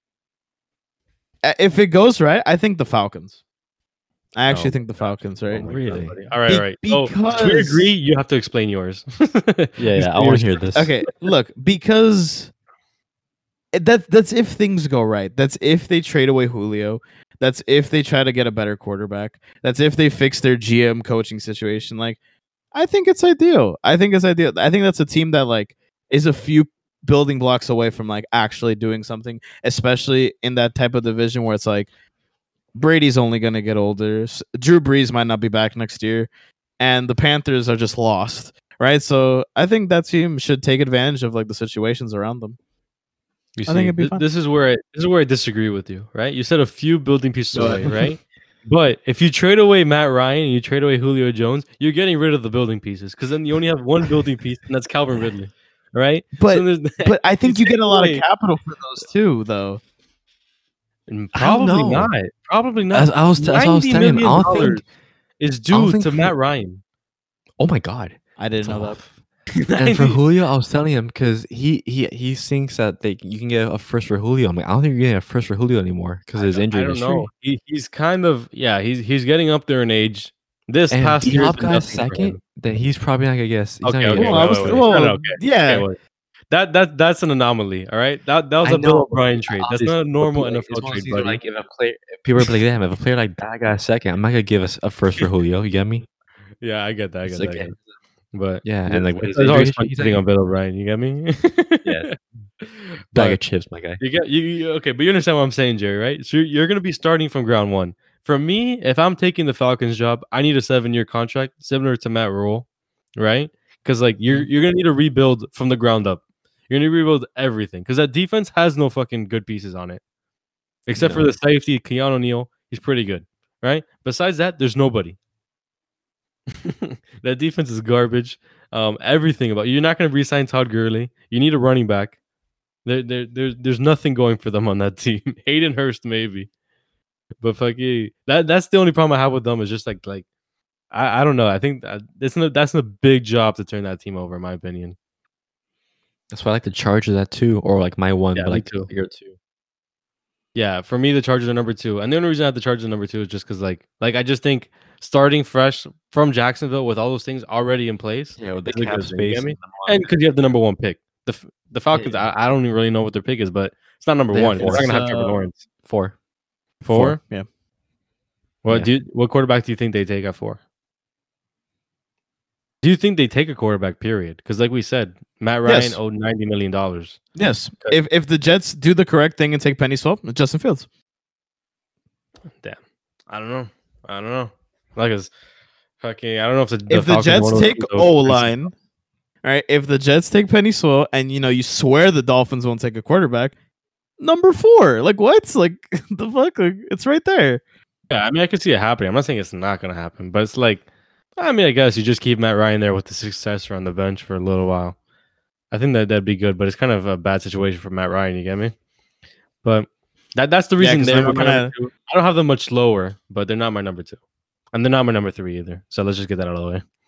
uh, if it goes right, I think the Falcons. I actually Oh, think the Falcons, right? Oh my Really? God, buddy. All right, Be- all right. Oh, to because- agree, you have to explain yours. Yeah, yeah. I want to hear this. Okay, look, because it- that that's if things go right. That's if they trade away Julio. That's if they try to get a better quarterback. That's if they fix their G M coaching situation. Like, I think it's ideal. I think it's ideal. I think that's a team that like is a few building blocks away from like actually doing something, especially in that type of division where it's like Brady's only going to get older. S- Drew Brees might not be back next year, and the Panthers are just lost, right? So I think that team should take advantage of like the situations around them. You I think it'd be th- fun. this is where I, this is where I disagree with you, right? You said a few building pieces Go away, ahead. right? But if you trade away Matt Ryan and you trade away Julio Jones, you're getting rid of the building pieces because then you only have one building piece, and that's Calvin Ridley, right? But So there's- but I think you take get a lot away- of capital for those too, though. And I don't probably know. not. Probably not. As I was, as I was $90 telling him, I million don't think. is I don't due think to for- Matt Ryan. Oh my god. I didn't know that. And for Julio, I was telling him because he he he thinks that they you can get a first for Julio. I'm like, I don't think you're getting a first for Julio anymore because of his I injury don't history. know. He, he's kind of yeah. He's he's getting up there in age. This And past D year Hop got second. Then he's probably not gonna guess. He's Okay, not okay, gonna Well, I wait, was, wait, wait. well, No, no, okay. yeah. Okay, wait. That that that's an anomaly. All right, that that was I a Bill know, O'Brien trade. That's not a normal N F L trade, buddy. Like if a player, if people are like, damn, if a player like that got a second, I'm not gonna give us a first for Julio. You get me? Yeah, I get that. I get It's that. like- I get that. But Yeah, and like with it's, his it's always injury fun history, he's sitting like- on Bill O'Brien. You get me? Yeah. Bag But of chips, my guy. you get you, you okay, but you understand what I'm saying, Jerry, right? So you're, you're gonna be starting from ground one. For me, if I'm taking the Falcons job, I need a seven year contract, similar to Matt Rule, right? Because like you're you're gonna need to rebuild from the ground up. You're gonna rebuild everything because that defense has no fucking good pieces on it, except for No. the safety, Keanu O'Neal. He's pretty good, right? Besides that, there's nobody. That defense is garbage. Um, everything about you're not going to re-sign Todd Gurley. You need a running back. There, there, there's, there's nothing going for them on that team. Hayden Hurst maybe, but fuck you. That that's the only problem I have with them is just like like I, I don't know. I think that, that's a, that's a big job to turn that team over, in my opinion. That's why I like the Chargers at two, or like my one, Yeah, but me like too. your two. Yeah, for me, the Chargers are number two, and the only reason I have the Chargers number two is just because like like I just think starting fresh from Jacksonville with all those things already in place. Yeah, with the It's a cap good thing, you get space. me? and the And because you have the number one pick. The F- the Falcons, yeah. I, I don't even really know what their pick is, but it's not number They have one. It's four. not gonna have It's, Trevor uh, Lawrence. Four. Four? Yeah. What Yeah. do you, what quarterback do you think they take at four? Do you think they take a quarterback? Period. Because like we said, Matt Ryan Yes. owed ninety million dollars. Yes. If if the Jets do the correct thing and take Penny Swap, Justin Fields. Damn. I don't know. I don't know. Like it's fucking. I don't know if the, the If the Falcons Jets want to take lose those O expensive- line, all right. If the Jets take Penny Swell, and you know you swear the Dolphins won't take a quarterback, number four. Like what? Like the fuck? Like, it's right there. Yeah, I mean, I could see it happening. I'm not saying it's not gonna happen, but it's like, I mean, I guess you just keep Matt Ryan there with the successor on the bench for a little while. I think that that'd be good, but it's kind of a bad situation for Matt Ryan. You get me? But that that's the Yeah, reason 'cause they're then not we're my kinda- number two. I don't have them much lower, but they're not my number two, and they're not my number three either. So let's just get that out of the way.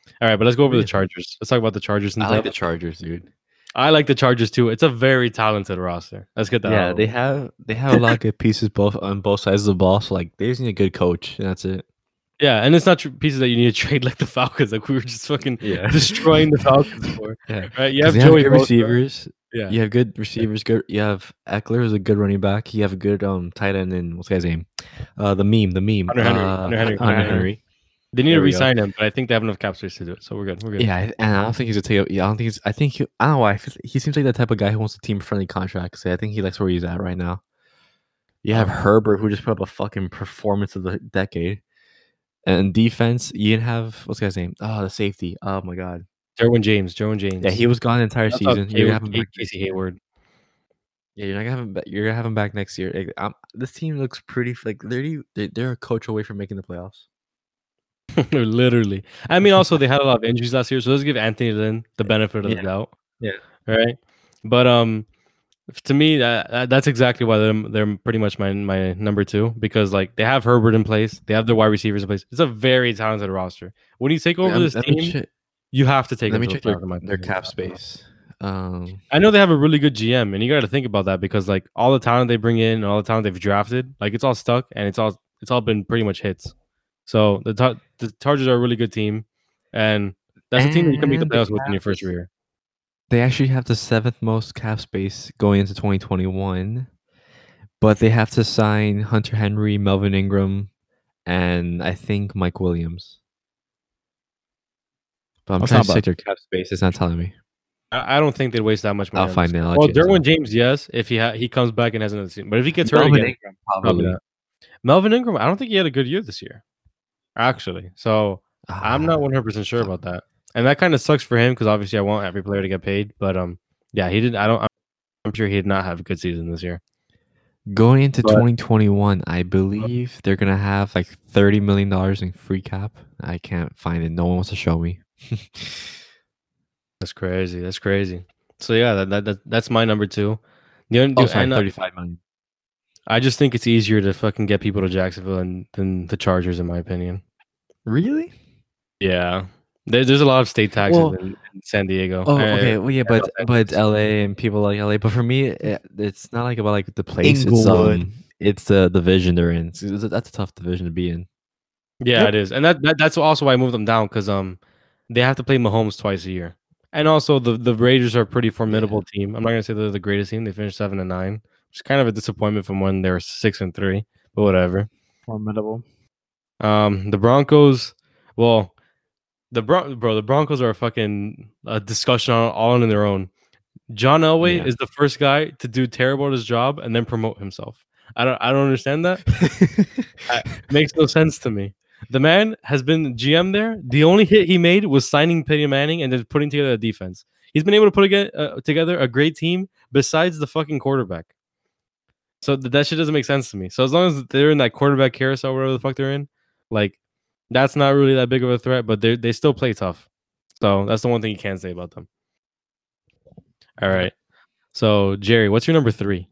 All right, but let's go over Really? the Chargers. Let's talk about the Chargers. And I like stuff. the Chargers, dude. I like the Chargers too. It's a very talented roster. Let's get that. Yeah, out. they have they have a lot of good pieces both on both sides of the ball. So like, they just need a good coach, and that's it. Yeah, and it's not tr- pieces that you need to trade like the Falcons. Like we were just fucking Yeah. destroying the Falcons for. Yeah, Right? You 'Cause have they have Joey good Bosa. receivers. Yeah. You have good receivers. Good. You have Eckler, who's a good running back. You have a good um tight end. And what's the guy's name? Uh, the meme. The meme. Hunter Henry, Uh, Hunter Henry, Hunter Hunter Henry. Henry. They need There to we go. re-sign him, but I think they have enough cap space to do it. So we're good. We're good. Yeah, I- and I don't think he's a take. Yeah, I don't think he's. I think he, I don't know why. I feel- He seems like the type of guy who wants a team-friendly contract. So I think he likes where he's at right now. You have Um, Herbert, who just put up a fucking performance of the decade. And defense, you didn't have what's the guy's name? Oh, the safety. Oh my god. Derwin James. Derwin James. Yeah, he was gone the entire That's how season. You're gonna have him K- back. Casey Hayward. Yeah, you're not gonna have him. Back, you're gonna have him back next year. Like, um, this team looks pretty. Like they're they're they're a coach away from making the playoffs. Literally. I mean, also they had a lot of injuries last year, so let's give Anthony Lynn the benefit of Yeah. the doubt. Yeah. Right. But um, to me, that, that that's exactly why they're they're pretty much my my number two, because like they have Herbert in place, they have their wide receivers in place. It's a very talented roster. When you take over Let- this let me team, check- you have to take. Let me into check their, account, in my their opinion. cap space. Um, I know they have a really good G M, and you got to think about that because like all the talent they bring in and all the talent they've drafted, like it's all stuck and it's all it's all been pretty much hits. So the Tar- the Chargers are a really good team, and that's a team that you can make the And they playoffs with in your first have- year. they actually have the seventh most cap space going into twenty twenty-one, but they have to sign Hunter Henry, Melvin Ingram, and I think Mike Williams. But I'm That's trying not to check bad. their cap space. It's not telling me. I, I don't think they'd waste that much money. I'll on find this. it. I'll Well, check this Derwin out. James, yes, if he ha- he comes back and has another team, but if he gets hurt Melvin again, Ingram, probably probably. not. Melvin Ingram, I don't think he had a good year this year, actually. So I'm not Ah, one hundred percent sure fuck. about that, and that kind of sucks for him because obviously I want every player to get paid, but um, yeah, he did. I don't. I'm sure he did not have a good season this year. Going into But- twenty twenty-one, I believe they're gonna have like thirty million dollars in free cap. I can't find it. No one wants to show me. That's crazy. That's crazy. So yeah, that, that, that that's my number two. The, only- Oh, sorry, and, uh, thirty-five million. I just think it's easier to fucking get people to Jacksonville than, than the Chargers, in my opinion. Really? Yeah, there, there's a lot of state taxes Well- in, in San Diego. Oh, Uh, okay. Well, yeah, but Los but it's Angeles. L A and people like L A. But for me, it, it's not like about like the place. It's Inglewood. um, it's the division they're in. It's- it's- that's a tough division to be in. Yeah, Yep. it is, and that, that that's also why I moved them down because um they have to play Mahomes twice a year, and also the the Raiders are a pretty formidable team. I'm not gonna say they're the greatest team. They finished seven and nine, which is kind of a disappointment from when they were six and three, but whatever. Formidable. Um, the Broncos, well, the Bron- bro, the Broncos are a fucking a discussion on all on their own. John Elway Yeah. is the first guy to do terrible at his job and then promote himself. I don't I don't understand that. It makes no sense to me. The man has been G M there. The only hit he made was signing Peyton Manning and then putting together a defense. He's been able to put again, uh, together a great team besides the fucking quarterback. So th- that shit doesn't make sense to me. So as long as they're in that quarterback carousel, whatever the fuck they're in, like that's not really that big of a threat. But they they still play tough. So that's the one thing you can say about them. All right. So Jerry, what's your number three?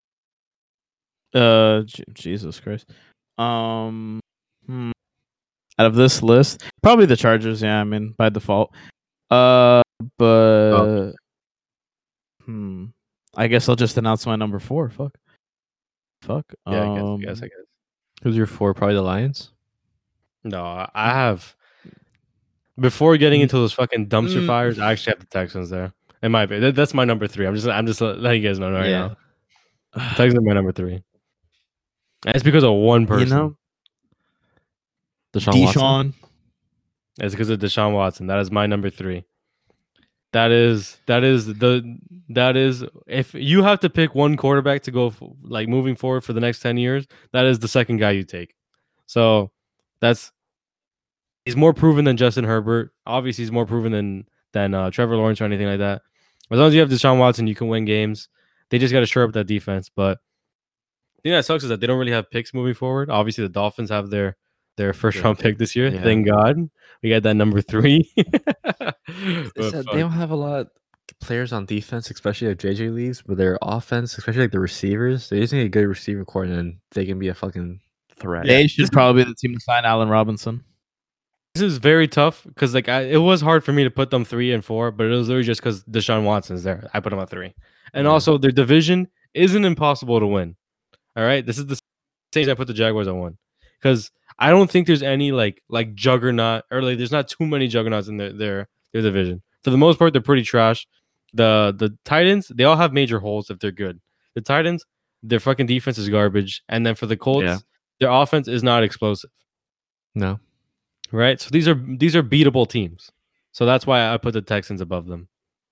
Uh, J- Jesus Christ. Um, hmm. Out of this list, probably the Chargers. Yeah, I mean by default. Uh, but Oh. hmm, I guess I'll just announce my number four. Fuck. Fuck. Yeah, I guess, um, I guess, I guess. Who's your four? Probably the Lions. No, I I have. Before getting Mm. into those fucking dumpster Mm. fires, I actually have the Texans there. It might be. That, that's my number three. I'm just, I'm just letting you guys know right now. Texans are my number three. And it's because of one person. You know, Deshaun Watson. Deshaun. It's because of Deshaun Watson. That is my number three. That is that is the that is if you have to pick one quarterback to go f- like moving forward for the next ten years, that is the second guy you take. So that's he's more proven than Justin Herbert. Obviously, he's more proven than than uh, Trevor Lawrence or anything like that. As long as you have Deshaun Watson, you can win games. They just got to shore up that defense. But the thing that sucks is that they don't really have picks moving forward. Obviously, the Dolphins have their their first Yeah. round pick this year. Yeah. Thank God we got that number three. It's But that fuck. they don't have a lot of players on defense, especially if J J leaves, but their offense, especially like the receivers, they just need a good receiving core, and then they can be a fucking threat. They should probably be the team to sign Allen Robinson. This is very tough because like I, it was hard for me to put them three and four, but it was literally just because Deshaun Watson's there. I put them at three, and Yeah. also their division isn't impossible to win. All right, this is the same as I put the Jaguars at one because I don't think there's any like like juggernaut or like there's not too many juggernauts in their their their division. For the most part, they're pretty trash. The the Titans, they all have major holes if they're good. The Titans, their fucking defense is garbage, and then for the Colts, Yeah. their offense is not explosive. No. Right, so these are these are beatable teams. So that's why I put the Texans above them.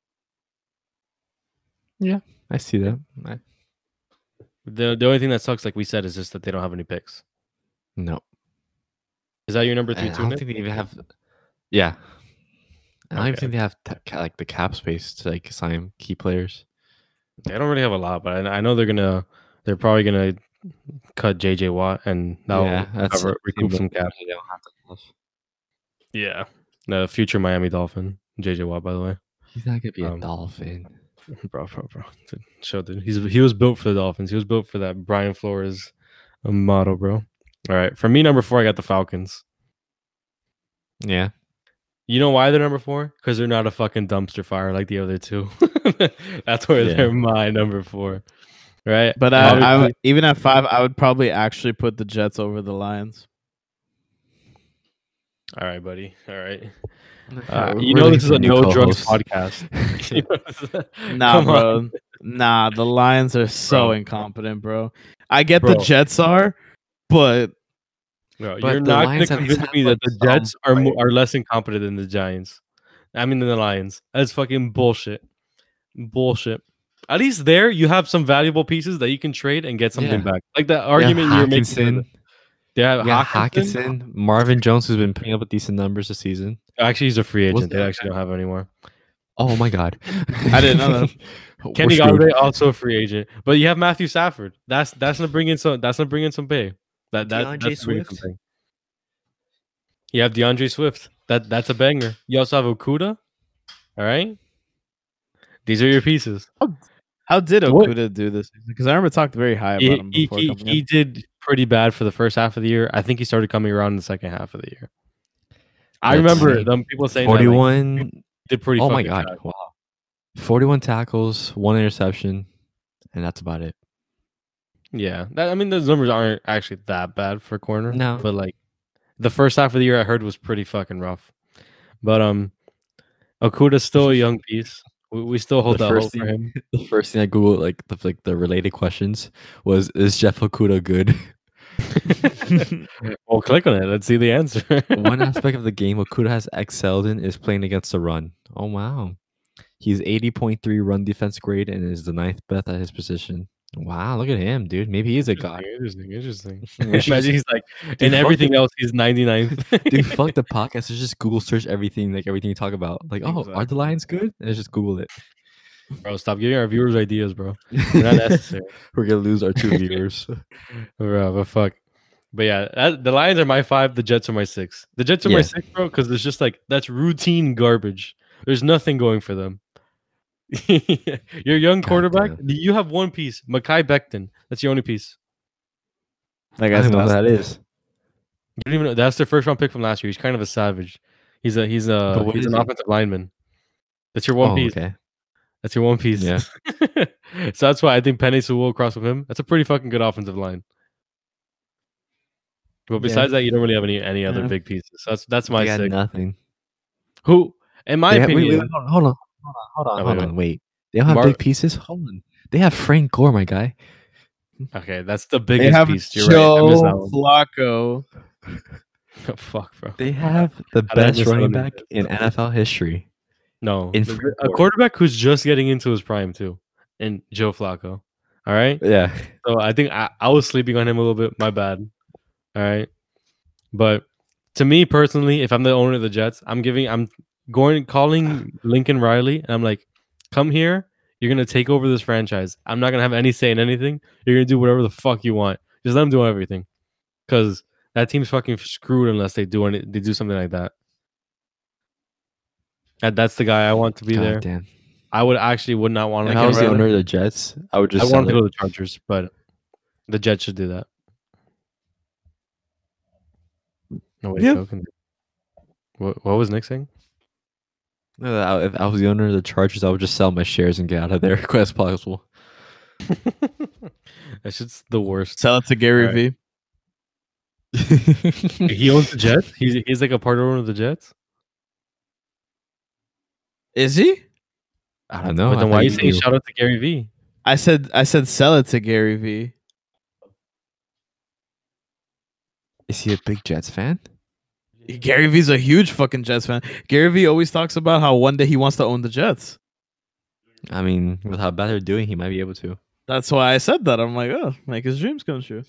I see that. I, The the only thing that sucks, like we said, is just that they don't have any picks. no. Is that your number three I too, don't Nick? think they even have. Yeah. I don't even Okay. think they have ta- ca- like the cap space to like sign key players. They don't really have a lot, but I, I know they're gonna they're probably gonna cut J J Watt and that'll yeah, that's cover, recoup some cap. They don't have to have. Yeah, the future Miami Dolphin, J J Watt, by the way, He's not gonna be a Um, dolphin. bro, bro, bro. Dude, Show dude, he's he was built for the Dolphins. He was built for that Brian Flores uh, motto, bro. All right, for me, number four, I got the Falcons. Yeah. You know why they're number four? Because they're not a fucking dumpster fire like the other two. That's why Yeah. they're my number four, right? But And I, I obviously- would- even at five, I would probably actually put the Jets over the Lions. all right, buddy. All right. Uh, Uh, we're you know looking this is for a new no drugs co-hosts. podcast. Nah, Come bro. on. Nah, the Lions are so Bro. incompetent, bro. I get Bro. the Jets are, but Bro, But you're the not going Lions to at least convince have, me that like, the some Jets are mo- players. are less incompetent than the Giants. I mean, than the Lions. That's fucking bullshit. Bullshit. At least there, you have some valuable pieces that you can trade and get something Yeah. back. Like the Yeah, argument you were making. Hawkinson. They have Yeah, Hawkinson. Hawkinson. Marvin Jones, who's been putting up decent numbers this season. Actually, he's a free What's agent. They that actually don't have anymore. Oh my god. I didn't know that. We're Kenny screwed. Galladay also a free agent, but you have Matthew Stafford. That's that's gonna bring in some. That's gonna bring in some pay. That that DeAndre that's gonna bring in some Swift? pay. You have DeAndre Swift. That that's a banger. You also have Okuda. All right. These are your pieces. how did What? Okuda do this? Because I remember talked very high about He him he, before he, coming he in. did pretty bad for the first half of the year. I think he started coming around in the second half of the year. I Let's remember see. them people saying that, like, forty-one. he did pretty. Oh my fucking god. bad. Wow. forty-one tackles, one interception, and that's about it. Yeah, that, I mean those numbers aren't actually that bad for corner. No. but like the first half of the year, I heard was pretty fucking rough. But um, Okuda's still a young piece. We, we still hold The that hope first for thing- him. The first thing I googled, like the like the related questions, was is Jeff Okuda good? Well, click on it. Let's see the answer. One aspect of the game Okuda has excelled in is playing against the run. Oh wow. He's eighty point three run defense grade and is the ninth best at his position. Wow, look at him, dude. Maybe he's a god. Interesting, interesting. We should Imagine he's like Dude, in fuck everything the- else, he's ninety-ninth. Dude, fuck the podcast. It's just Google search everything, like everything you talk about. Like, oh, are the Exactly. Lions good? Let's just Google it. Bro, stop giving our viewers ideas, bro. They're not necessary. We're gonna lose our two viewers. Bro, but fuck. But yeah, that, the Lions are my five. The Jets are my six. The Jets are my Yeah. six, bro, because it's just like that's routine garbage. There's nothing going for them. Your young God quarterback. damn. You have one piece, Mekhi Becton. That's your only piece. That I guy's don't know who nasty. that is. You don't even know. That's their first round pick from last year. He's kind of a savage. He's a he's a But what he's is an he? offensive lineman. That's your one Oh, piece. okay. That's your one piece. Yeah. So that's why I think Penny Sewell across with him. That's a pretty fucking good offensive line. But Yeah. besides that, you don't really have any any other Yeah. big pieces. So that's that's my They got six. nothing. Who, in my They have- wait, opinion, wait, hold on, hold on, hold on, hold on, Oh, hold wait, on. Wait, they don't have Mar- big pieces. Hold on, they have Frank Gore, my guy. okay, that's the They biggest have piece. You're right. I missed that Joe one. Flacco. Oh, fuck, bro. They have the How did I best miss running out on back this? in N F L history. No, In the- Frank a Gore. quarterback who's just getting into his prime too, and Joe Flacco. All right. Yeah, So I think I, I was sleeping on him a little bit. My bad. All right. But to me personally, if I'm the owner of the Jets, I'm giving, I'm going, calling Lincoln Riley, and I'm like, come here. You're going to take over this franchise. I'm not going to have any say in anything. You're going to do whatever the fuck you want. Just let them do everything. Because that team's fucking screwed unless they do any, they do something like that. And that's the guy I want to be God there. damn. I would actually would not want If to. I was the Riley. owner of the Jets, I would I just want sell to go it. to the Chargers, but the Jets should do that. No way, Yeah. joking. What, what was Nick saying? Uh, If I was the owner of the Chargers, I would just sell my shares and get out of there as quick as possible. That's just the worst. Sell it to Gary Alright. V. He owns the Jets. He's he's like a part owner of the Jets. Is he? I don't know. But I then thought why are you you saying knew. shout out to Gary V? I said I said sell it to Gary V. Is he a big Jets fan? Gary V's a huge fucking Jets fan. Gary V always talks about how one day he wants to own the Jets. I mean, with how bad they're doing, he might be able to. That's why I said that. I'm like, oh, make his dreams come true.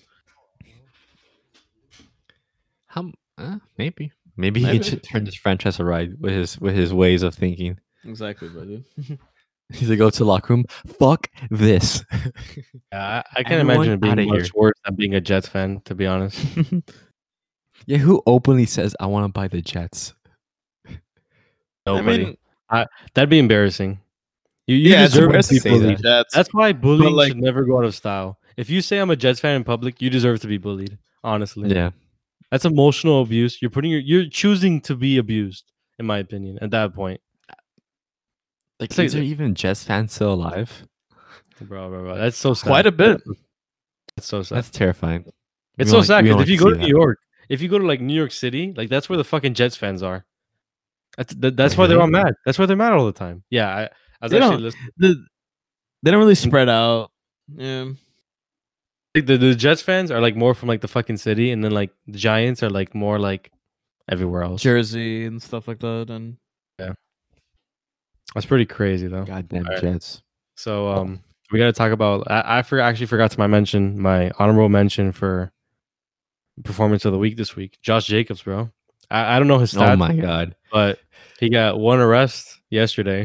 How? Uh, maybe. Maybe he Maybe. can turn this franchise around with his with his ways of thinking. Exactly, buddy. He's like, go to the locker room. Fuck this. Yeah, I, I can't Everyone imagine it being outta much here. worse than being a Jets fan, to be honest. Yeah, who openly says I want to buy the Jets? Nobody. I mean, That'd be embarrassing. You, you yeah, it's deserve to embarrassing be say to say bullied. that. Jets. That's why bullying like- should never go out of style. If you say I'm a Jets fan in public, you deserve to be bullied. Honestly, Yeah. that's emotional abuse. You're putting your, you're choosing to be abused, in my opinion. At that point, Like, It's like- is there even Jets fans still alive? bro, bro, bro, that's so sad. Quite a bit. That's so sad. That's terrifying. It's We so don't like- sad we don't because if like you to go see to that. New York, if you go to like New York City, like that's where the fucking Jets fans are. That's that, that's why they're all Really? mad. That's why they're mad all the time. Yeah, I, I was They actually don't- listening. The, they don't really spread out. Yeah. The, the the Jets fans are like more from like the fucking city, and then like the Giants are like more like everywhere else. Jersey and stuff like that. And That's pretty crazy though. Goddamn Alright. Jets. So um, we got to talk about. I, I for, actually forgot to my mention my honorable mention for performance of the week this week. Josh Jacobs, bro. I, I don't know his stats, Oh my god. but he got one arrest yesterday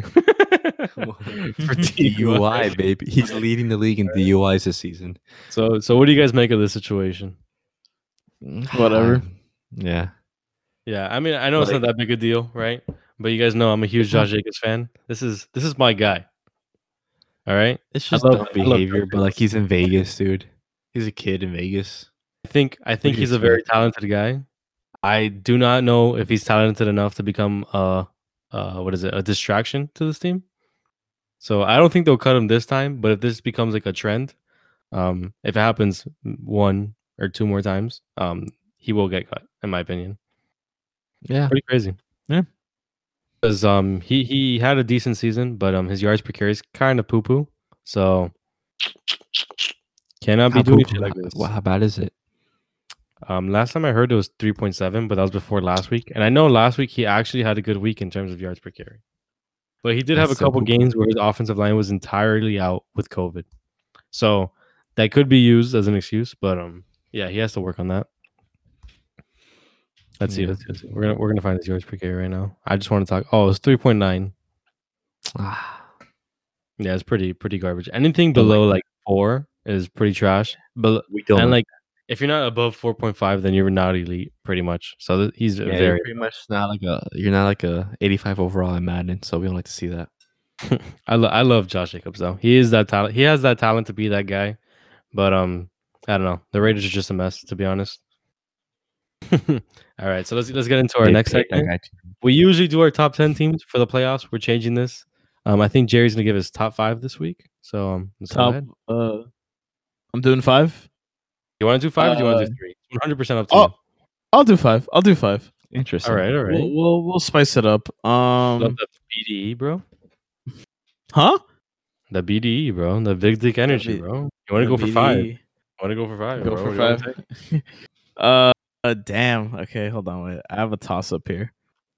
for D U I, baby. He's leading the league in D U Is this season. So so what do you guys make of this situation? Whatever. Yeah. Yeah, I mean I know it's Like- not that big a deal, right? But you guys know I'm a huge Josh Jacobs fan. This is this is my guy. All right. It's I just love- dumb I love behavior, Josh but like he's in Vegas, dude. He's a kid in Vegas. I think I think do you he's a very expect? talented guy. I do not know if he's talented enough to become a uh what is it, a distraction to this team. So I don't think they'll cut him this time, but if this becomes like a trend, um, if it happens one or two more times, um, he will get cut, in my opinion. Yeah. Pretty crazy. Yeah. Because um he he had a decent season, but um his yards per carry is kind of poo poo. So cannot be How, doing poo- shit like how- this. well, how bad is it? Um, last time I heard it was three point seven, but that was before last week. And I know last week he actually had a good week in terms of yards per carry. But he did have a That's so couple poo-poo. games where his offensive line was entirely out with COVID. So that could be used as an excuse, but um yeah, he has to work on that. Let's see, Yeah. let's see, let's see. We're gonna we're gonna find his yards per carry right now. I just want to talk. Oh, it's three point nine. Ah, Yeah, it's pretty pretty garbage. Anything below like four is pretty trash. But we don't. and like if you're not above four point five, then you're not elite, pretty much. So th- he's yeah, very. you're pretty much not like a. You're not like a eighty-five overall in Madden, so we don't like to see that. I lo- I love Josh Jacobs though. He is that talent. He has that talent to be that guy. But um, I don't know. The Raiders are just a mess, to be honest. All right, so let's let's get into our They next picked that segment. guy too. We usually do our top ten teams for the playoffs. We're changing this. Um, I think Jerry's gonna give his top five this week. So um, let's go top. ahead. Uh, I'm doing five. You want to do five? or do you want to uh, do three? One hundred percent up to Oh, you. I'll do five. I'll do five. Interesting. All right, all right. We'll, we'll we'll spice it up. Love Um, the B D E, bro. huh? The B D E, bro. The big dick energy, B- bro. You want to go for five? You B D E. want to go for five? Go bro? for What do you wanna five. take? uh, uh, damn. Okay, hold on. Wait, I have a toss up here.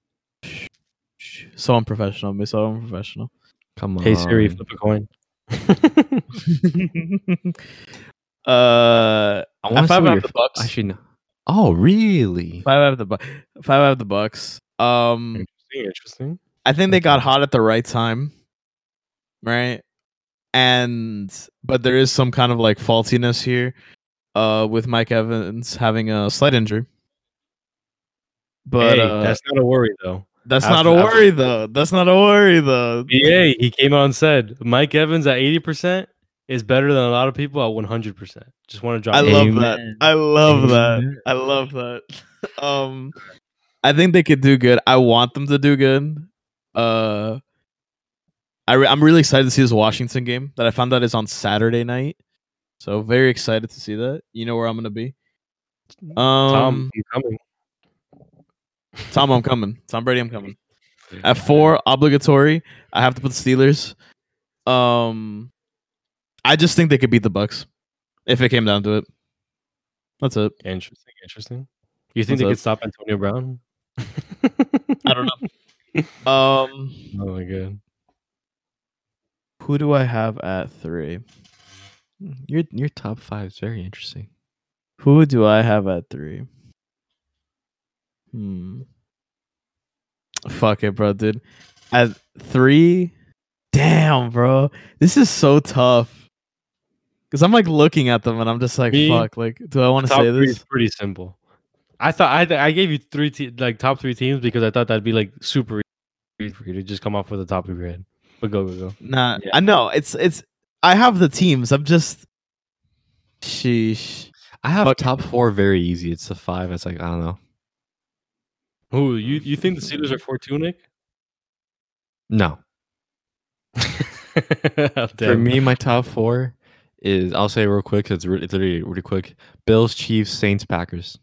So unprofessional. Me so unprofessional. Come on. Hey Siri, flip a coin. uh, I want to five see out your of the Bucks. Actually, no. Oh, really? Five out of the Bu- five out of the Bucks. Um, Interesting, interesting. I think they Okay. got hot at the right time, right? And but there is some kind of like faultiness here, uh, with Mike Evans having a slight injury. But hey, uh, that's not a worry though. that's I've- not a I've- worry though. That's not a worry though. B A, he came out and said Mike Evans at eighty percent is better than a lot of people at one hundred percent. Just want to drop I it. love Amen. that. I love that. Amen. I love that. Um, I think they could do good. I want them to do good. Uh, I re- I'm really excited to see this Washington game that I found out is on Saturday night. So very excited to see that. You know where I'm gonna be. Um, Tom, you coming? Tom, I'm coming. Tom Brady, I'm coming. At four, obligatory. I have to put the Steelers. Um, I just think they could beat the Bucks if it came down to it. That's it. Interesting, interesting. You think What's they up? could stop Antonio Brown? I don't know. Um, Oh my god. who do I have at three? Your your top five is very interesting. Who do I have at three? Hmm. Fuck it, bro, dude. At three, damn, bro. This is so tough. Cause I'm like looking at them and I'm just like, Me? fuck. Like, do I want to Top say three this? is pretty simple. I thought I th- I gave you three te- like top three teams because I thought that'd be like super easy for you to just come off with a top three grade. But go go go. Nah, Yeah. I know it's it's. I have the teams. I'm just. Sheesh. I have Fuck. top four very easy. It's the five. It's like I don't know. Who you you think the Steelers are four two, Nick? No, For for me, my top four is I'll say real quick. 'Cause it's really, it's literally really quick. Bills, Chiefs, Saints, Packers.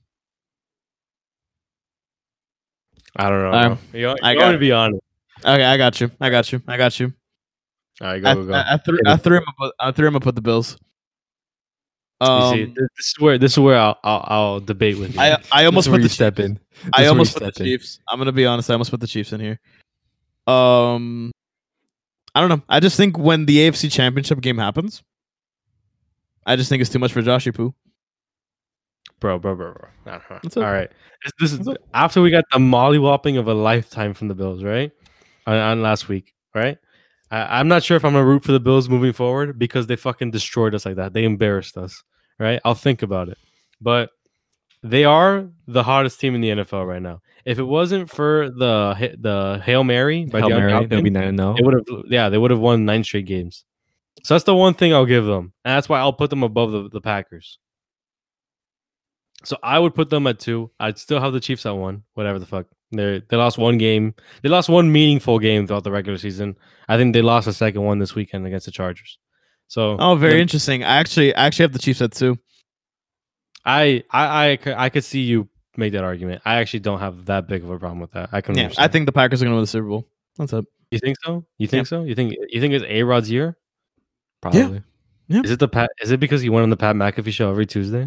I don't know. Um, bro. You, you I want got- to be honest. Okay, I got you. I got you. I got you. All right, go I, go go. I, I, threw, Hit I it. threw him. Up, I threw him up with the Bills. You Um, see, this, this is where this is where I'll I'll, I'll debate with you. I I almost This is where put you the step Chiefs. in. This I is where almost you put the step in. Chiefs. I'm gonna be honest. I almost put the Chiefs in here. Um, I don't know. I just think when the A F C Championship game happens, I just think it's too much for Josh Poo. bro, bro, bro, bro. Uh-huh. What's All up? right. This, this is What's up? after we got the mollywhopping of a lifetime from the Bills, right? On, on last week, right? I, I'm not sure if I'm gonna root for the Bills moving forward because they fucking destroyed us like that. They embarrassed us, right? I'll think about it, but they are the hottest team in the N F L right now. If it wasn't for the Ha- the Hail Mary by Hail DeAndre Mary, they'll Hopkins, be nine and zero. they would have, yeah, they would have won nine straight games. So that's the one thing I'll give them, and that's why I'll put them above the, the Packers. So I would put them at two. I'd still have the Chiefs at one. Whatever the fuck. They they lost one game. They lost one meaningful game throughout the regular season. I think they lost a second one this weekend against the Chargers. So Oh, very yeah, interesting. I actually I actually have the Chiefs at two. I, I I c- I could see you make that argument. I actually don't have that big of a problem with that. I can. Yeah, I understand. think the Packers are gonna win the Super Bowl. That's up. You think so? You think so? You think you think it's A Rod's year? Probably. Is it the Pat? Is it because he went on the Pat McAfee show every Tuesday?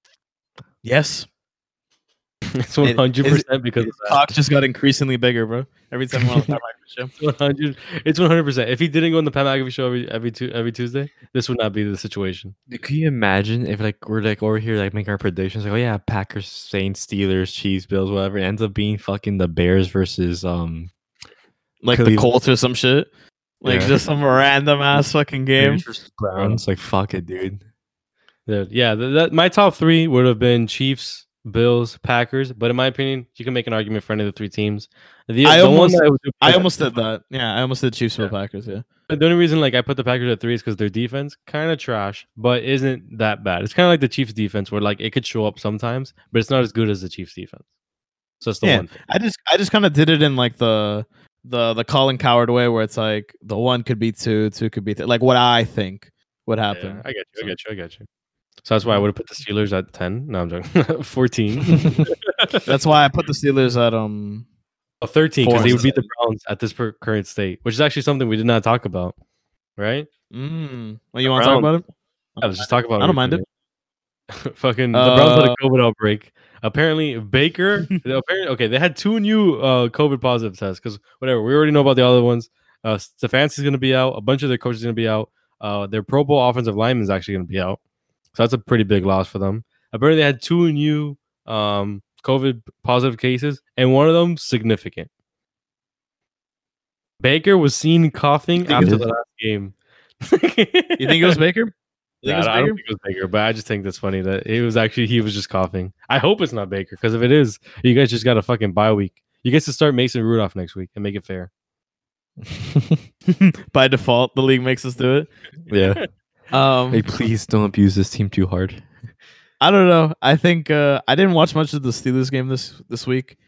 Yes. It's one hundred percent because of that. Cox just got increasingly bigger, bro. Every time we're on the Pat McAfee show. It's one hundred. It's one hundred percent. If he didn't go on the Pat McAfee show every every tu- every Tuesday, this would not be the situation. Dude, Can you imagine if like we're like over here like making our predictions like oh yeah Packers, Saints, Steelers, Chiefs, Bills, whatever. It ends up being fucking the Bears versus um Like the Cleveland. Colts or some shit. Like Yeah. just some random ass fucking game. Bears versus Browns. Like fuck it, dude. Yeah, yeah. th- that, my top three would have been Chiefs, Bills, Packers. But in my opinion, you can make an argument for any of the three teams. The, I the one almost- that I, would do- I almost did that. Yeah, I almost did Chiefs for Yeah. the Packers. Yeah. The only reason like I put the Packers at three is because their defense kind of trash, but isn't that bad. It's kind of like the Chiefs defense where like it could show up sometimes, but it's not as good as the Chiefs defense. So that's the Yeah. one thing. I just I just kind of did it in like the the the Colin Coward way where it's like the one could be two, two could be th- like what I think would Yeah, happen. I get you. I get you. I get you. So that's why I would have put the Steelers at ten. No, I'm joking. fourteen. That's why I put the Steelers at um Oh, thirteen Four because they would instead. beat the Browns at this per- current state, which is actually something we did not talk about, right? mm, well, you want to talk Browns. about it? Yeah, let's just talk about. I don't mind it. it. Fucking the Browns had Uh, a COVID outbreak. Apparently, Baker. apparently, okay, they had two new uh, COVID positive tests because whatever. We already know about the other ones. Uh, Stefanski's going to be out. A bunch of their coaches are going to be out. Uh, their Pro Bowl offensive lineman is actually going to be out. So that's a pretty big loss for them. Apparently, they had two new um, COVID positive cases, and one of them significant. Baker was seen coughing think after it the is? last game. You think it was Baker? You think Yeah, it was I don't Baker? think it was Baker, but I just think that's funny that it was actually he was just coughing. I hope it's not Baker because if it is, you guys just got a fucking bye week. You guys to start Mason Rudolph next week and make it fair. By default, the league makes us do it. Yeah. Um, Hey, please don't abuse this team too hard. I don't know. I think uh, I didn't watch much of the Steelers game this this week.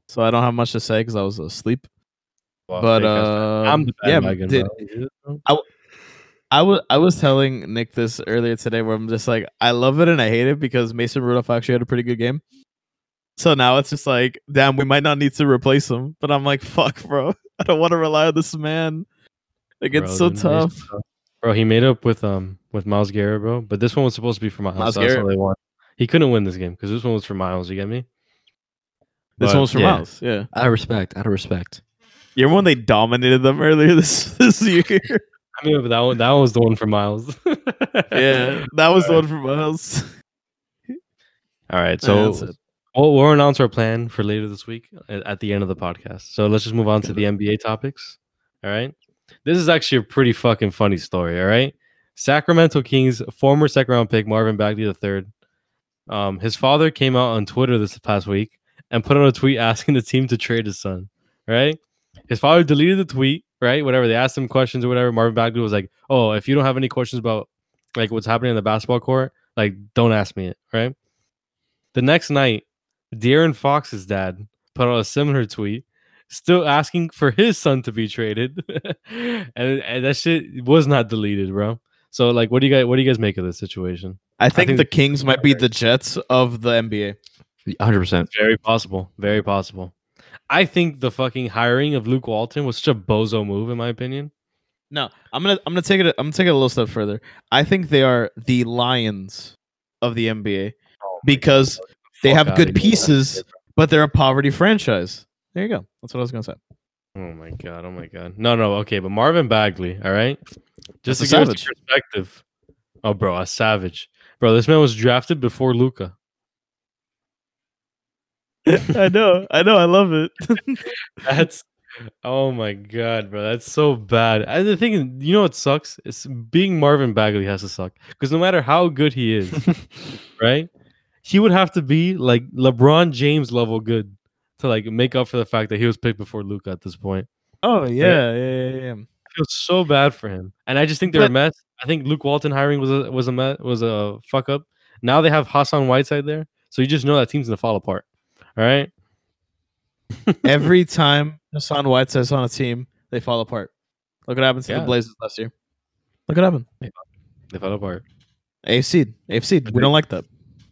so I don't have much to say because I was asleep. Well, But fake ass fan. uh, I'm the yeah, bandwagon, dude, bro. I, w- I was I was telling Nick this earlier today, where I'm just like, I love it and I hate it because Mason Rudolph actually had a pretty good game. So now it's just like, damn, we might not need to replace him. But I'm like, fuck, bro, I don't want to rely on this man. Like, Bro, it's so the tough. Mason- Bro, he made up with um with Miles Garrett, bro. But this one was supposed to be for Miles. Myles so that's Garrett. all they want. He couldn't win this game because this one was for Miles. You get me? This But- one was for yeah. Miles. Yeah, Out of respect. Out of respect. you remember when they dominated them earlier this this year? I mean, but that one that one was the one for Miles. Yeah, that was the one for Miles. All right, Yeah, so that's it. we'll, we'll announce our plan for later this week at, at the end of the podcast. So let's just move on to Got the N B A topics. All right, this is actually a pretty fucking funny story. All right, Sacramento Kings former second round pick Marvin Bagley the third. Um, his father came out on Twitter this past week and put out a tweet asking the team to trade his son. Right, his father deleted the tweet. Right, whatever they asked him questions or whatever. Marvin Bagley was like, "Oh, if you don't have any questions about like what's happening in the basketball court, like don't ask me it." Right. The next night, De'Aaron Fox's dad put out a similar tweet, still asking for his son to be traded, and, and that shit was not deleted, bro. So, like, what do you guys, what do you guys make of this situation? I think, think the the Kings might be the Jets of the N B A. one hundred percent. Very possible, very possible. I think the fucking hiring of Luke Walton was such a bozo move, in my opinion. No, I'm gonna I'm gonna take it I'm gonna take it a little step further. I think they are the Lions of the N B A because they Fuck have outta good here. pieces, but they're a poverty franchise. There you go. That's what I was gonna say. Oh my god! Oh my god! No, no, okay, but Marvin Bagley, all right, just That's to a give us savage. perspective. Oh, bro, a savage, bro. This man was drafted before Luca. I know, I know, I love it. That's oh my god, bro. That's so bad. And the thing is, you know what sucks? It's being Marvin Bagley has to suck because no matter how good he is, right? He would have to be like LeBron James level good to like make up for the fact that he was picked before Luca at this point. Oh yeah, yeah, yeah, yeah. I feel so bad for him, and I just think they're a But- mess. I think Luke Walton hiring was a was a mess, was a fuck up. Now they have Hassan Whiteside there, so you just know that team's gonna fall apart. All right. Every time Hassan Whiteside's on a team, they fall apart. Look what happened to Yeah. the Blazers last year. Look what happened. They fell apart. A F C, A F C. We don't like that.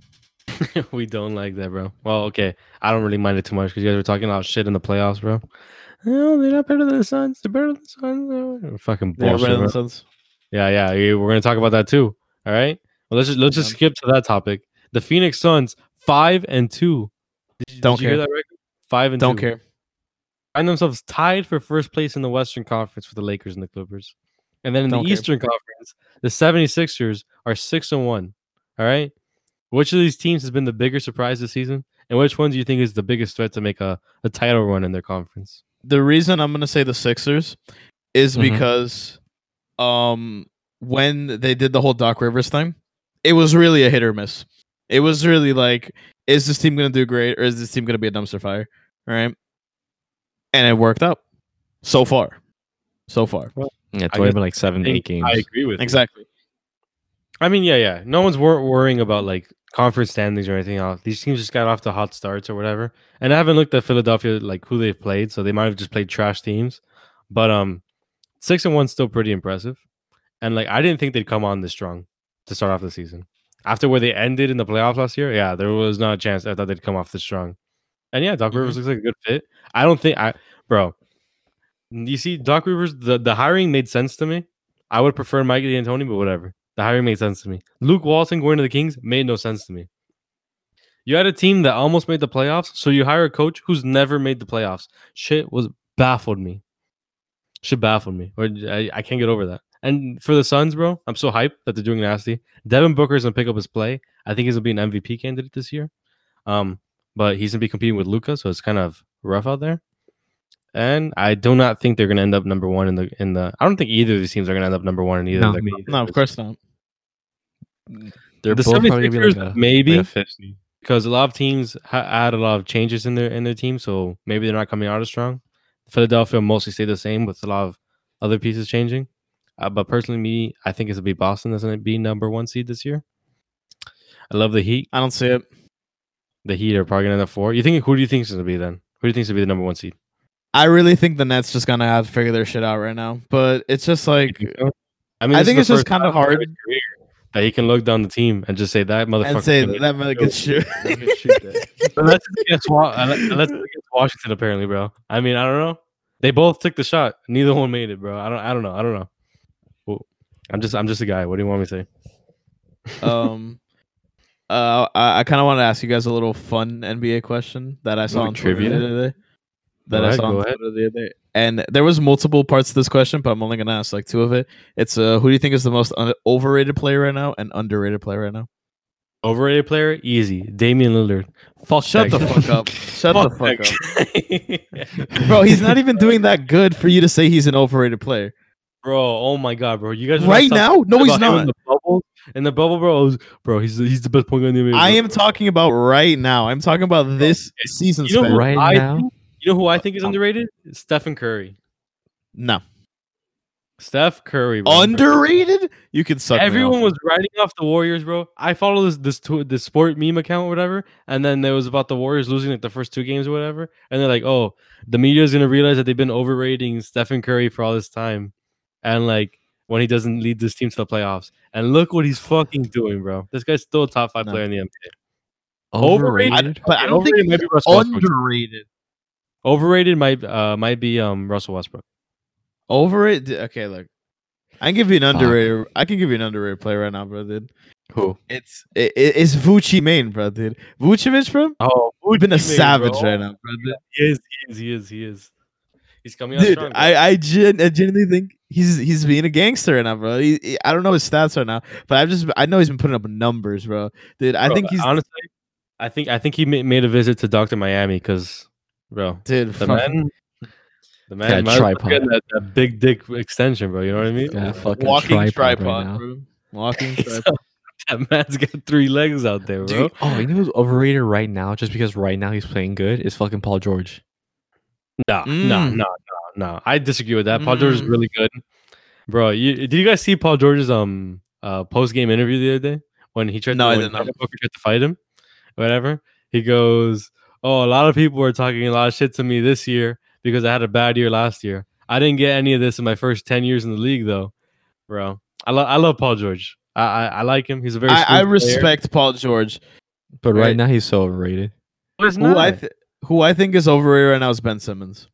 We don't like that, bro. Well, okay. I don't really mind it too much because you guys were talking about shit in the playoffs, bro. Oh, they're not better than the Suns. They're better than the Suns. Oh, fucking Yeah, bullshit. better than bro. the Suns. Yeah, yeah. yeah, We're gonna talk about that too. All right. Well, let's just let's just Yeah. skip to that topic. The Phoenix Suns five and two. Did you, Don't did you hear care. that record? Five and Don't two. care. Find themselves tied for first place in the Western Conference with the Lakers and the Clippers. And then in Don't the care. Eastern Conference, the 76ers are six and one. All right. Which of these teams has been the bigger surprise this season? And which one do you think is the biggest threat to make a, a title run in their conference? The reason I'm gonna say the Sixers is Mhm. because um when they did the whole Doc Rivers thing, it was really a hit or miss. It was really like, is this team gonna do great or is this team gonna be a dumpster fire? Right? And it worked out so far. So far. Yeah, it's I only guess been like seven, I think eight games. I agree with you. Exactly. I mean, yeah, yeah. No one's wor- worrying about like conference standings or anything else. These teams just got off to hot starts or whatever. And I haven't looked at Philadelphia like who they've played, so they might have just played trash teams. But um, six and one's still pretty impressive. And like I didn't think they'd come on this strong to start off the season. After where they ended in the playoffs last year, yeah, there was not a chance I thought they'd come off this strong. And yeah, Doc Rivers looks like a good fit. I don't think I, bro. You see, Doc Rivers, the, the hiring made sense to me. I would prefer Mike D'Antoni, but whatever. The hiring made sense to me. Luke Walton going to the Kings made no sense to me. You had a team that almost made the playoffs, so you hire a coach who's never made the playoffs. Shit was baffled me. Shit baffled me. Or I, I can't get over that. And for the Suns, bro, I'm so hyped that they're doing nasty. Devin Booker's gonna pick up his play. I think he's gonna be an M V P candidate this year. Um, but he's gonna be competing with Luka, so it's kind of rough out there. And I do not think they're gonna end up number one in the in the. I don't think either of these teams are gonna end up number one in either. No. of their No, conferences. No, of course not. They're The both probably gonna be 76ers, like a, maybe. like a fifth seed. Because a lot of teams ha- had a lot of changes in their in their team, so maybe they're not coming out as strong. Philadelphia mostly stayed the same with a lot of other pieces changing. Uh, but personally, me, I think it's gonna be Boston that's gonna be number one seed this year. I love the Heat. I don't see it. The Heat are probably gonna end up four. You think who do you think is gonna be then? Who do you think should be the number one seed? I really think the Nets just gonna have to figure their shit out right now. But it's just like I mean, I this think is it's the just first kind of time in hard his career that he can look down the team and just say that motherfucker. and say can that, that man gets shoot. But that's against, Wa- uh, that's against Washington, apparently, bro. I mean, I don't know. They both took the shot. Neither one made it, bro. I don't. I don't know. I don't know. Well, I'm just. I'm just a guy. What do you want me to say? um, uh, I, I kind of want to ask you guys a little fun N B A question that I saw Ooh, on Twitter trivia? the other day. That Go I ahead, saw on go ahead. Twitter the other day, and there was multiple parts to this question, but I'm only gonna ask like two of it. It's uh, who do you think is the most un- overrated player right now and underrated player right now? Overrated player, easy. Damian Lillard. Fuck. Shut that the guy. fuck up. Shut the fuck up. fuck up, Bro, he's not even doing that good for you to say he's an overrated player. Bro, oh my god, bro. You guys are Right not now? No, he's about him not. In the bubble, in the bubble, bro. I was, bro, he's he's the best point guard in the N B A. I bro. am talking about right now. I'm talking about this season You know span. who Right I now? think- you know who I think is Um, underrated? Stephen Curry. No. Steph Curry, bro. Underrated? You can suck me Everyone off. was writing off the Warriors, bro. I follow this this tw- this sport meme account or whatever, and then there was about the Warriors losing like the first two games or whatever, and they're like, "Oh, the media is gonna realize that they've been overrating Stephen Curry for all this time, and like when he doesn't lead this team to the playoffs, and look what he's fucking doing, bro. This guy's still a top five No. player in the N B A. Overrated. I- but I Okay, don't think overrated might he's be Russell Westbrook. underrated. Overrated might uh might be um Russell Westbrook. Overrated? Okay, look. I can give you an Fuck. underrated. I can give you an underrated player right now, bro, dude. Who? It's it, it's Vucci Main, bro, dude. Vucevic, bro. Oh, He's been a Vucevic, savage bro. right now, bro. Dude, He is, he is, he is, he is. He's coming out dude strong. bro. I I, gen- I genuinely think he's he's being a gangster right now, bro. He, he- I don't know his stats right now, but I just I know he's been putting up numbers, bro. Dude, I Bro, think he's honestly, I think I think he ma- made a visit to Doctor Miami because, bro, dude. the fuck. man, the man, Got a might as well tripod. get that, that big dick extension, bro. You know what I mean? Got a fucking Walking tripod, tripod, right now. bro. Walking So, tripod. that man's got three legs out there, bro. Dude, oh, you know who's overrated right now? Just because right now he's playing good is fucking Paul George. Nah, Mm. nah, nah, nah, nah. I disagree with that. Paul George is Mm. really good, bro. You, did you guys see Paul George's um uh post game interview the other day when he tried No, to, I when did not. Devin Booker tried to fight him, whatever? He goes, "Oh, a lot of people were talking a lot of shit to me this year because I had a bad year last year. I didn't get any of this in my first ten years in the league, though, bro. I love I love Paul George. I I, I like him. He's a very I, I smooth player. respect Paul George. But right, Right. now he's so overrated. But it's Who I not. th- who I think is overrated right now is Ben Simmons.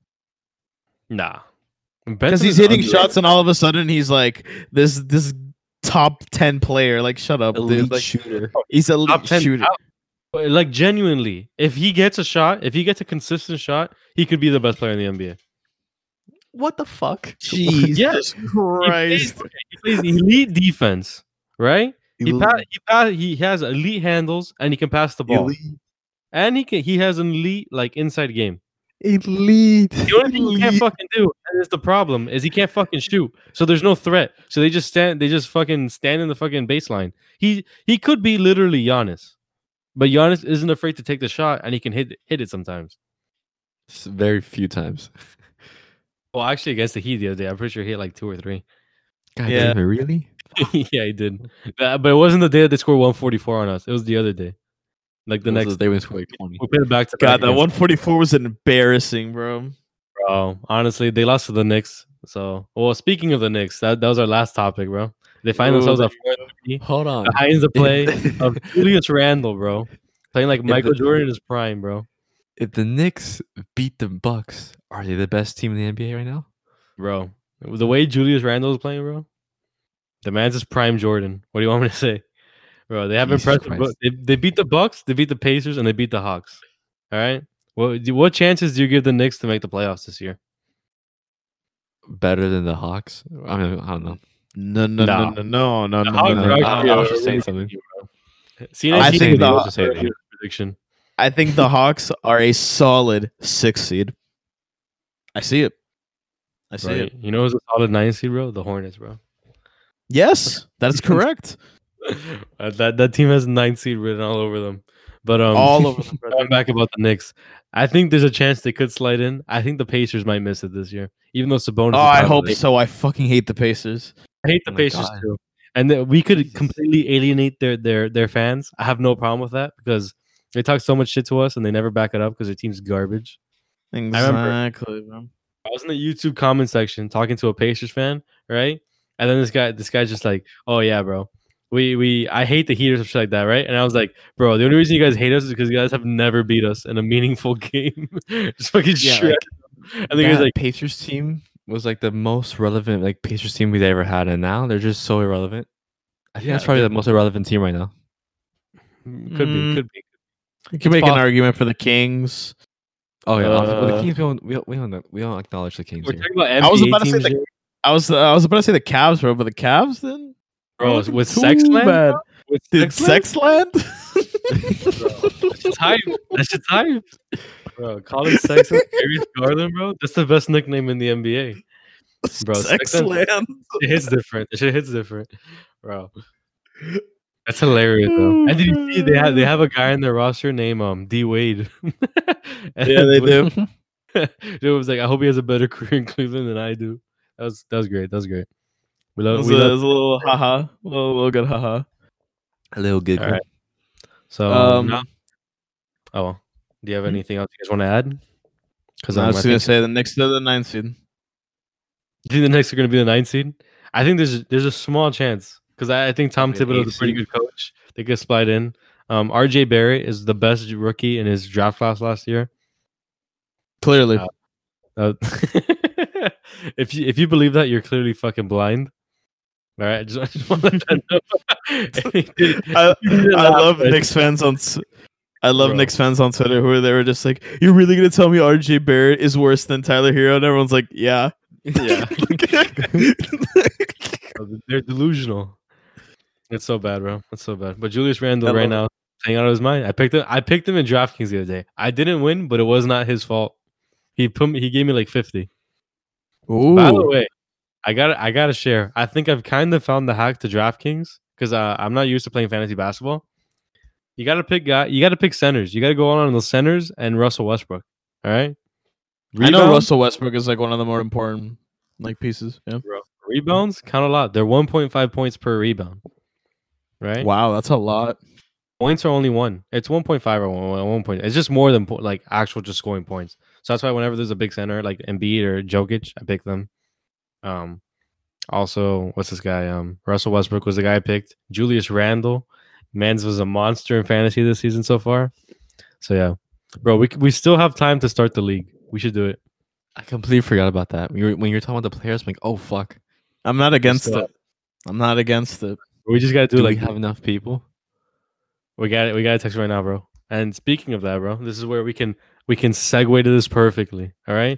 Nah, Because he's hitting shots and all of a sudden he's like this this top ten player. Like shut up, Elite dude. Like, shooter. he's a top ten shooter. out- Like genuinely, if he gets a shot, if he gets a consistent shot, he could be the best player in the N B A. What the fuck? Jesus Yes. Christ. He plays elite defense, right? He Elite. pa- he pa- he has elite handles and he can pass the ball, and he can he has an elite like inside game. Elite. The only thing he can't fucking do, and it's the problem, is he can't fucking shoot. So there's no threat. So they just stand. They just fucking stand in the fucking baseline. He he could be literally Giannis, but Giannis isn't afraid to take the shot, and he can hit hit it sometimes. S- Very few times. Well, actually, against the Heat the other day, I'm pretty sure he hit like two or three. God Yeah. damn it, really? Yeah, he did. But, but it wasn't the day that they scored one forty-four on us. It was the other day, like the It was next. They went scored twenty. We played back to God, back that against- one forty-four was embarrassing, bro. Bro, honestly, they lost to the Knicks. So, well, speaking of the Knicks, that, that was our last topic, bro. They find Ooh, themselves there at four and three. Hold on. Behind the play of Julius Randle, bro, playing like If Michael the- Jordan in his prime, bro. If the Knicks beat the Bucks, are they the best team in the N B A right now? Bro, the way Julius Randle is playing, bro, the man's just prime Jordan. What do you want me to say, bro? They have Jesus impressive. Christ. They, they beat the Bucks, they beat the Pacers, and they beat the Hawks. All right. What what chances do you give the Knicks to make the playoffs this year? Better than the Hawks? I mean, I don't know. No, no, No. no, no, no, no, The no, Hawks no, are no. I- actually I a was just saying really something. good team, bro. C N I C think gave the- me I was just saying a prediction. I think the Hawks are a solid six seed. I see it. I see Right? it. You know who's a solid nine seed, bro? The Hornets, bro. Yes, that is correct. Uh, that that team has nine seed written all over them. But um, All over them. going back about the Knicks, I think there's a chance they could slide in. I think the Pacers might miss it this year, even though Sabonis. Oh, is I out. hope so. I fucking hate the Pacers. I hate the Oh my Pacers God. too, and then we could Jesus. completely alienate their their their fans. I have no problem with that because they talk so much shit to us and they never back it up because their team's garbage. Exactly, bro. I was in the YouTube comment section talking to a Pacers fan, right? And then this guy, this guy's just like, "Oh yeah, bro, we we I hate the Heat or shit like that, right?" And I was like, "Bro, the only reason you guys hate us is because you guys have never beat us in a meaningful game." Just fucking Yeah, shred. like, And the guy's that like, Pacers team was like the most relevant like Pacers team we've ever had, and now they're just so irrelevant. I think Yeah, that's probably they're- the most irrelevant team right now. "Mm, "Could be, Mm. could be." You can It's make an possible. argument for the Kings. Oh yeah, well, the Uh, Kings. We don't, we don't, we don't, we don't acknowledge the Kings We're here. talking about I was N B A about to say teams the- here, I was I was about to say the Cavs, bro, but the Cavs then, bro. Not With too Sexland, bad. with Dude, Sexland? Sexland. That shit's hype. That shit's hype. Bro, Colin Sexton, Darius Garland, bro. That's the best nickname in the N B A. Bro, Sexton- Sexland. It hits different. It shit hits different, bro. That's hilarious, though. And did you see they have they have a guy in their roster named um D Wade? And Yeah, they do. It was like, I hope he has a better career in Cleveland than I do. That was that was great. That was great. We It love was, we a, it love. was a little haha, a little, little good haha. A little giggle. All right. So Um, now, oh, well. Do you have Hmm? anything else you guys want to add? Because I um, was I gonna think, say the Knicks are the ninth seed. you think the Knicks are going to be the ninth seed. I think there's there's a small chance because I, I think Tom Maybe an Thibodeau is a eighth pretty seed. good coach. They could slide in. Um, R J Barrett is the best rookie in his draft class last year. Clearly, Uh, Uh, if you if you believe that, you're clearly fucking blind. All right, I just, I just want to let that know. I, I love Knicks. Knicks fans on. s- I love Bro. Knicks fans on Twitter who are they were just like, "You're really gonna tell me R J Barrett is worse than Tyler Hero?" And everyone's like, "Yeah." Yeah. They're delusional. It's so bad, bro. It's so bad. But Julius Randle I right love now, hanging out of his mind. I picked him. I picked him in DraftKings the other day. I didn't win, but it was not his fault. He put me. He gave me like fifty. Ooh. By the way, I got I got to share. I think I've kind of found the hack to DraftKings because uh, I'm not used to playing fantasy basketball. You got to pick guy. You got to pick centers. You got to go on the centers and Russell Westbrook. All right. I know Rebounds, Russell Westbrook is like one of the more important like pieces. Yeah. bro. Rebounds count a lot. They're one point five points per rebound. Right. Wow, that's a lot. Points are only one. It's one point five or one, one point. It's just more than po- like actual just scoring points. So that's why whenever there's a big center like Embiid or Jokic, I pick them. Um, also, what's this guy? Um, Russell Westbrook was the guy I picked. Julius Randle, Mans was a monster in fantasy this season so far. So yeah, bro, we c- we still have time to start the league. We should do it. I completely forgot about that. When you were, when you were talking about the players, I'm like, oh fuck. I'm not against still- it. I'm not against it. We just gotta do, Do like we have enough people? we got it. We got to text right now, bro. And speaking of that, bro, this is where we can we can segue to this perfectly. All right,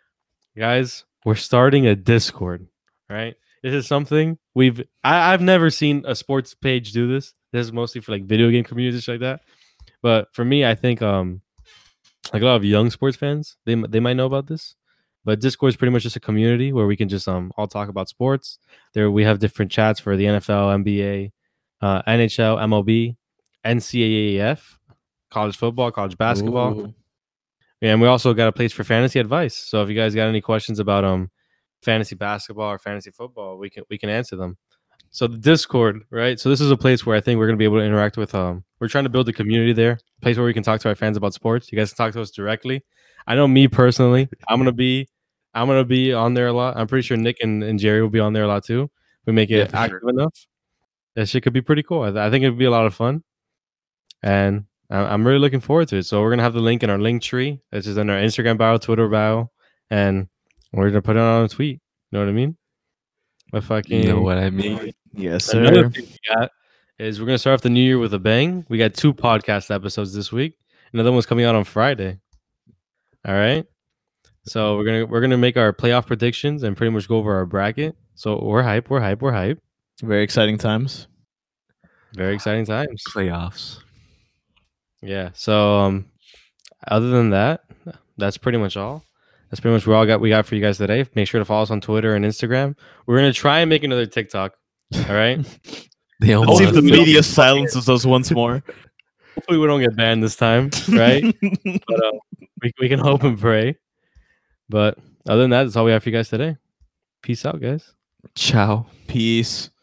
guys, we're starting a Discord. All right, this is something we've I, I've never seen a sports page do this. This is mostly for like video game communities like that. But for me, I think um like a lot of young sports fans they m- they might know about this. But Discord is pretty much just a community where we can just um all talk about sports. There we have different chats for the N F L, N B A, uh, N H L, M L B, N C A A F, college football, college basketball. Ooh. Yeah, and we also got a place for fantasy advice. So if you guys got any questions about um fantasy basketball or fantasy football, we can we can answer them. So the Discord, right? So this is a place where I think we're gonna be able to interact with um we're trying to build a community there, a place where we can talk to our fans about sports. You guys can talk to us directly. I know me personally, I'm gonna be I'm gonna be on there a lot. I'm pretty sure Nick and, and Jerry will be on there a lot too. We make Yeah, it for active enough. That shit could be pretty cool. I, th- I think it'd be a lot of fun. And I- I'm really looking forward to it. So we're gonna have the link in our link tree. It's just in our Instagram bio, Twitter bio, and we're gonna put it on a tweet. You know what I mean? But fucking You know what I mean? Yes, another sir. thing we got is we're gonna start off the new year with a bang. We got two podcast episodes this week. Another one's coming out on Friday. All right. So we're gonna we're gonna make our playoff predictions and pretty much go over our bracket. So we're hype, we're hype, we're hype. Very exciting times. Very exciting times. Playoffs. Yeah. So um other than that, that's pretty much all. That's pretty much what all got we got for you guys today. Make sure to follow us on Twitter and Instagram. We're gonna try and make another TikTok. All right. They don't Let's see want if the us to- media silences us once more. Hopefully we don't get banned this time, right? But uh, we we can hope and pray. But other than that, that's all we have for you guys today. Peace out, guys. Ciao. Peace.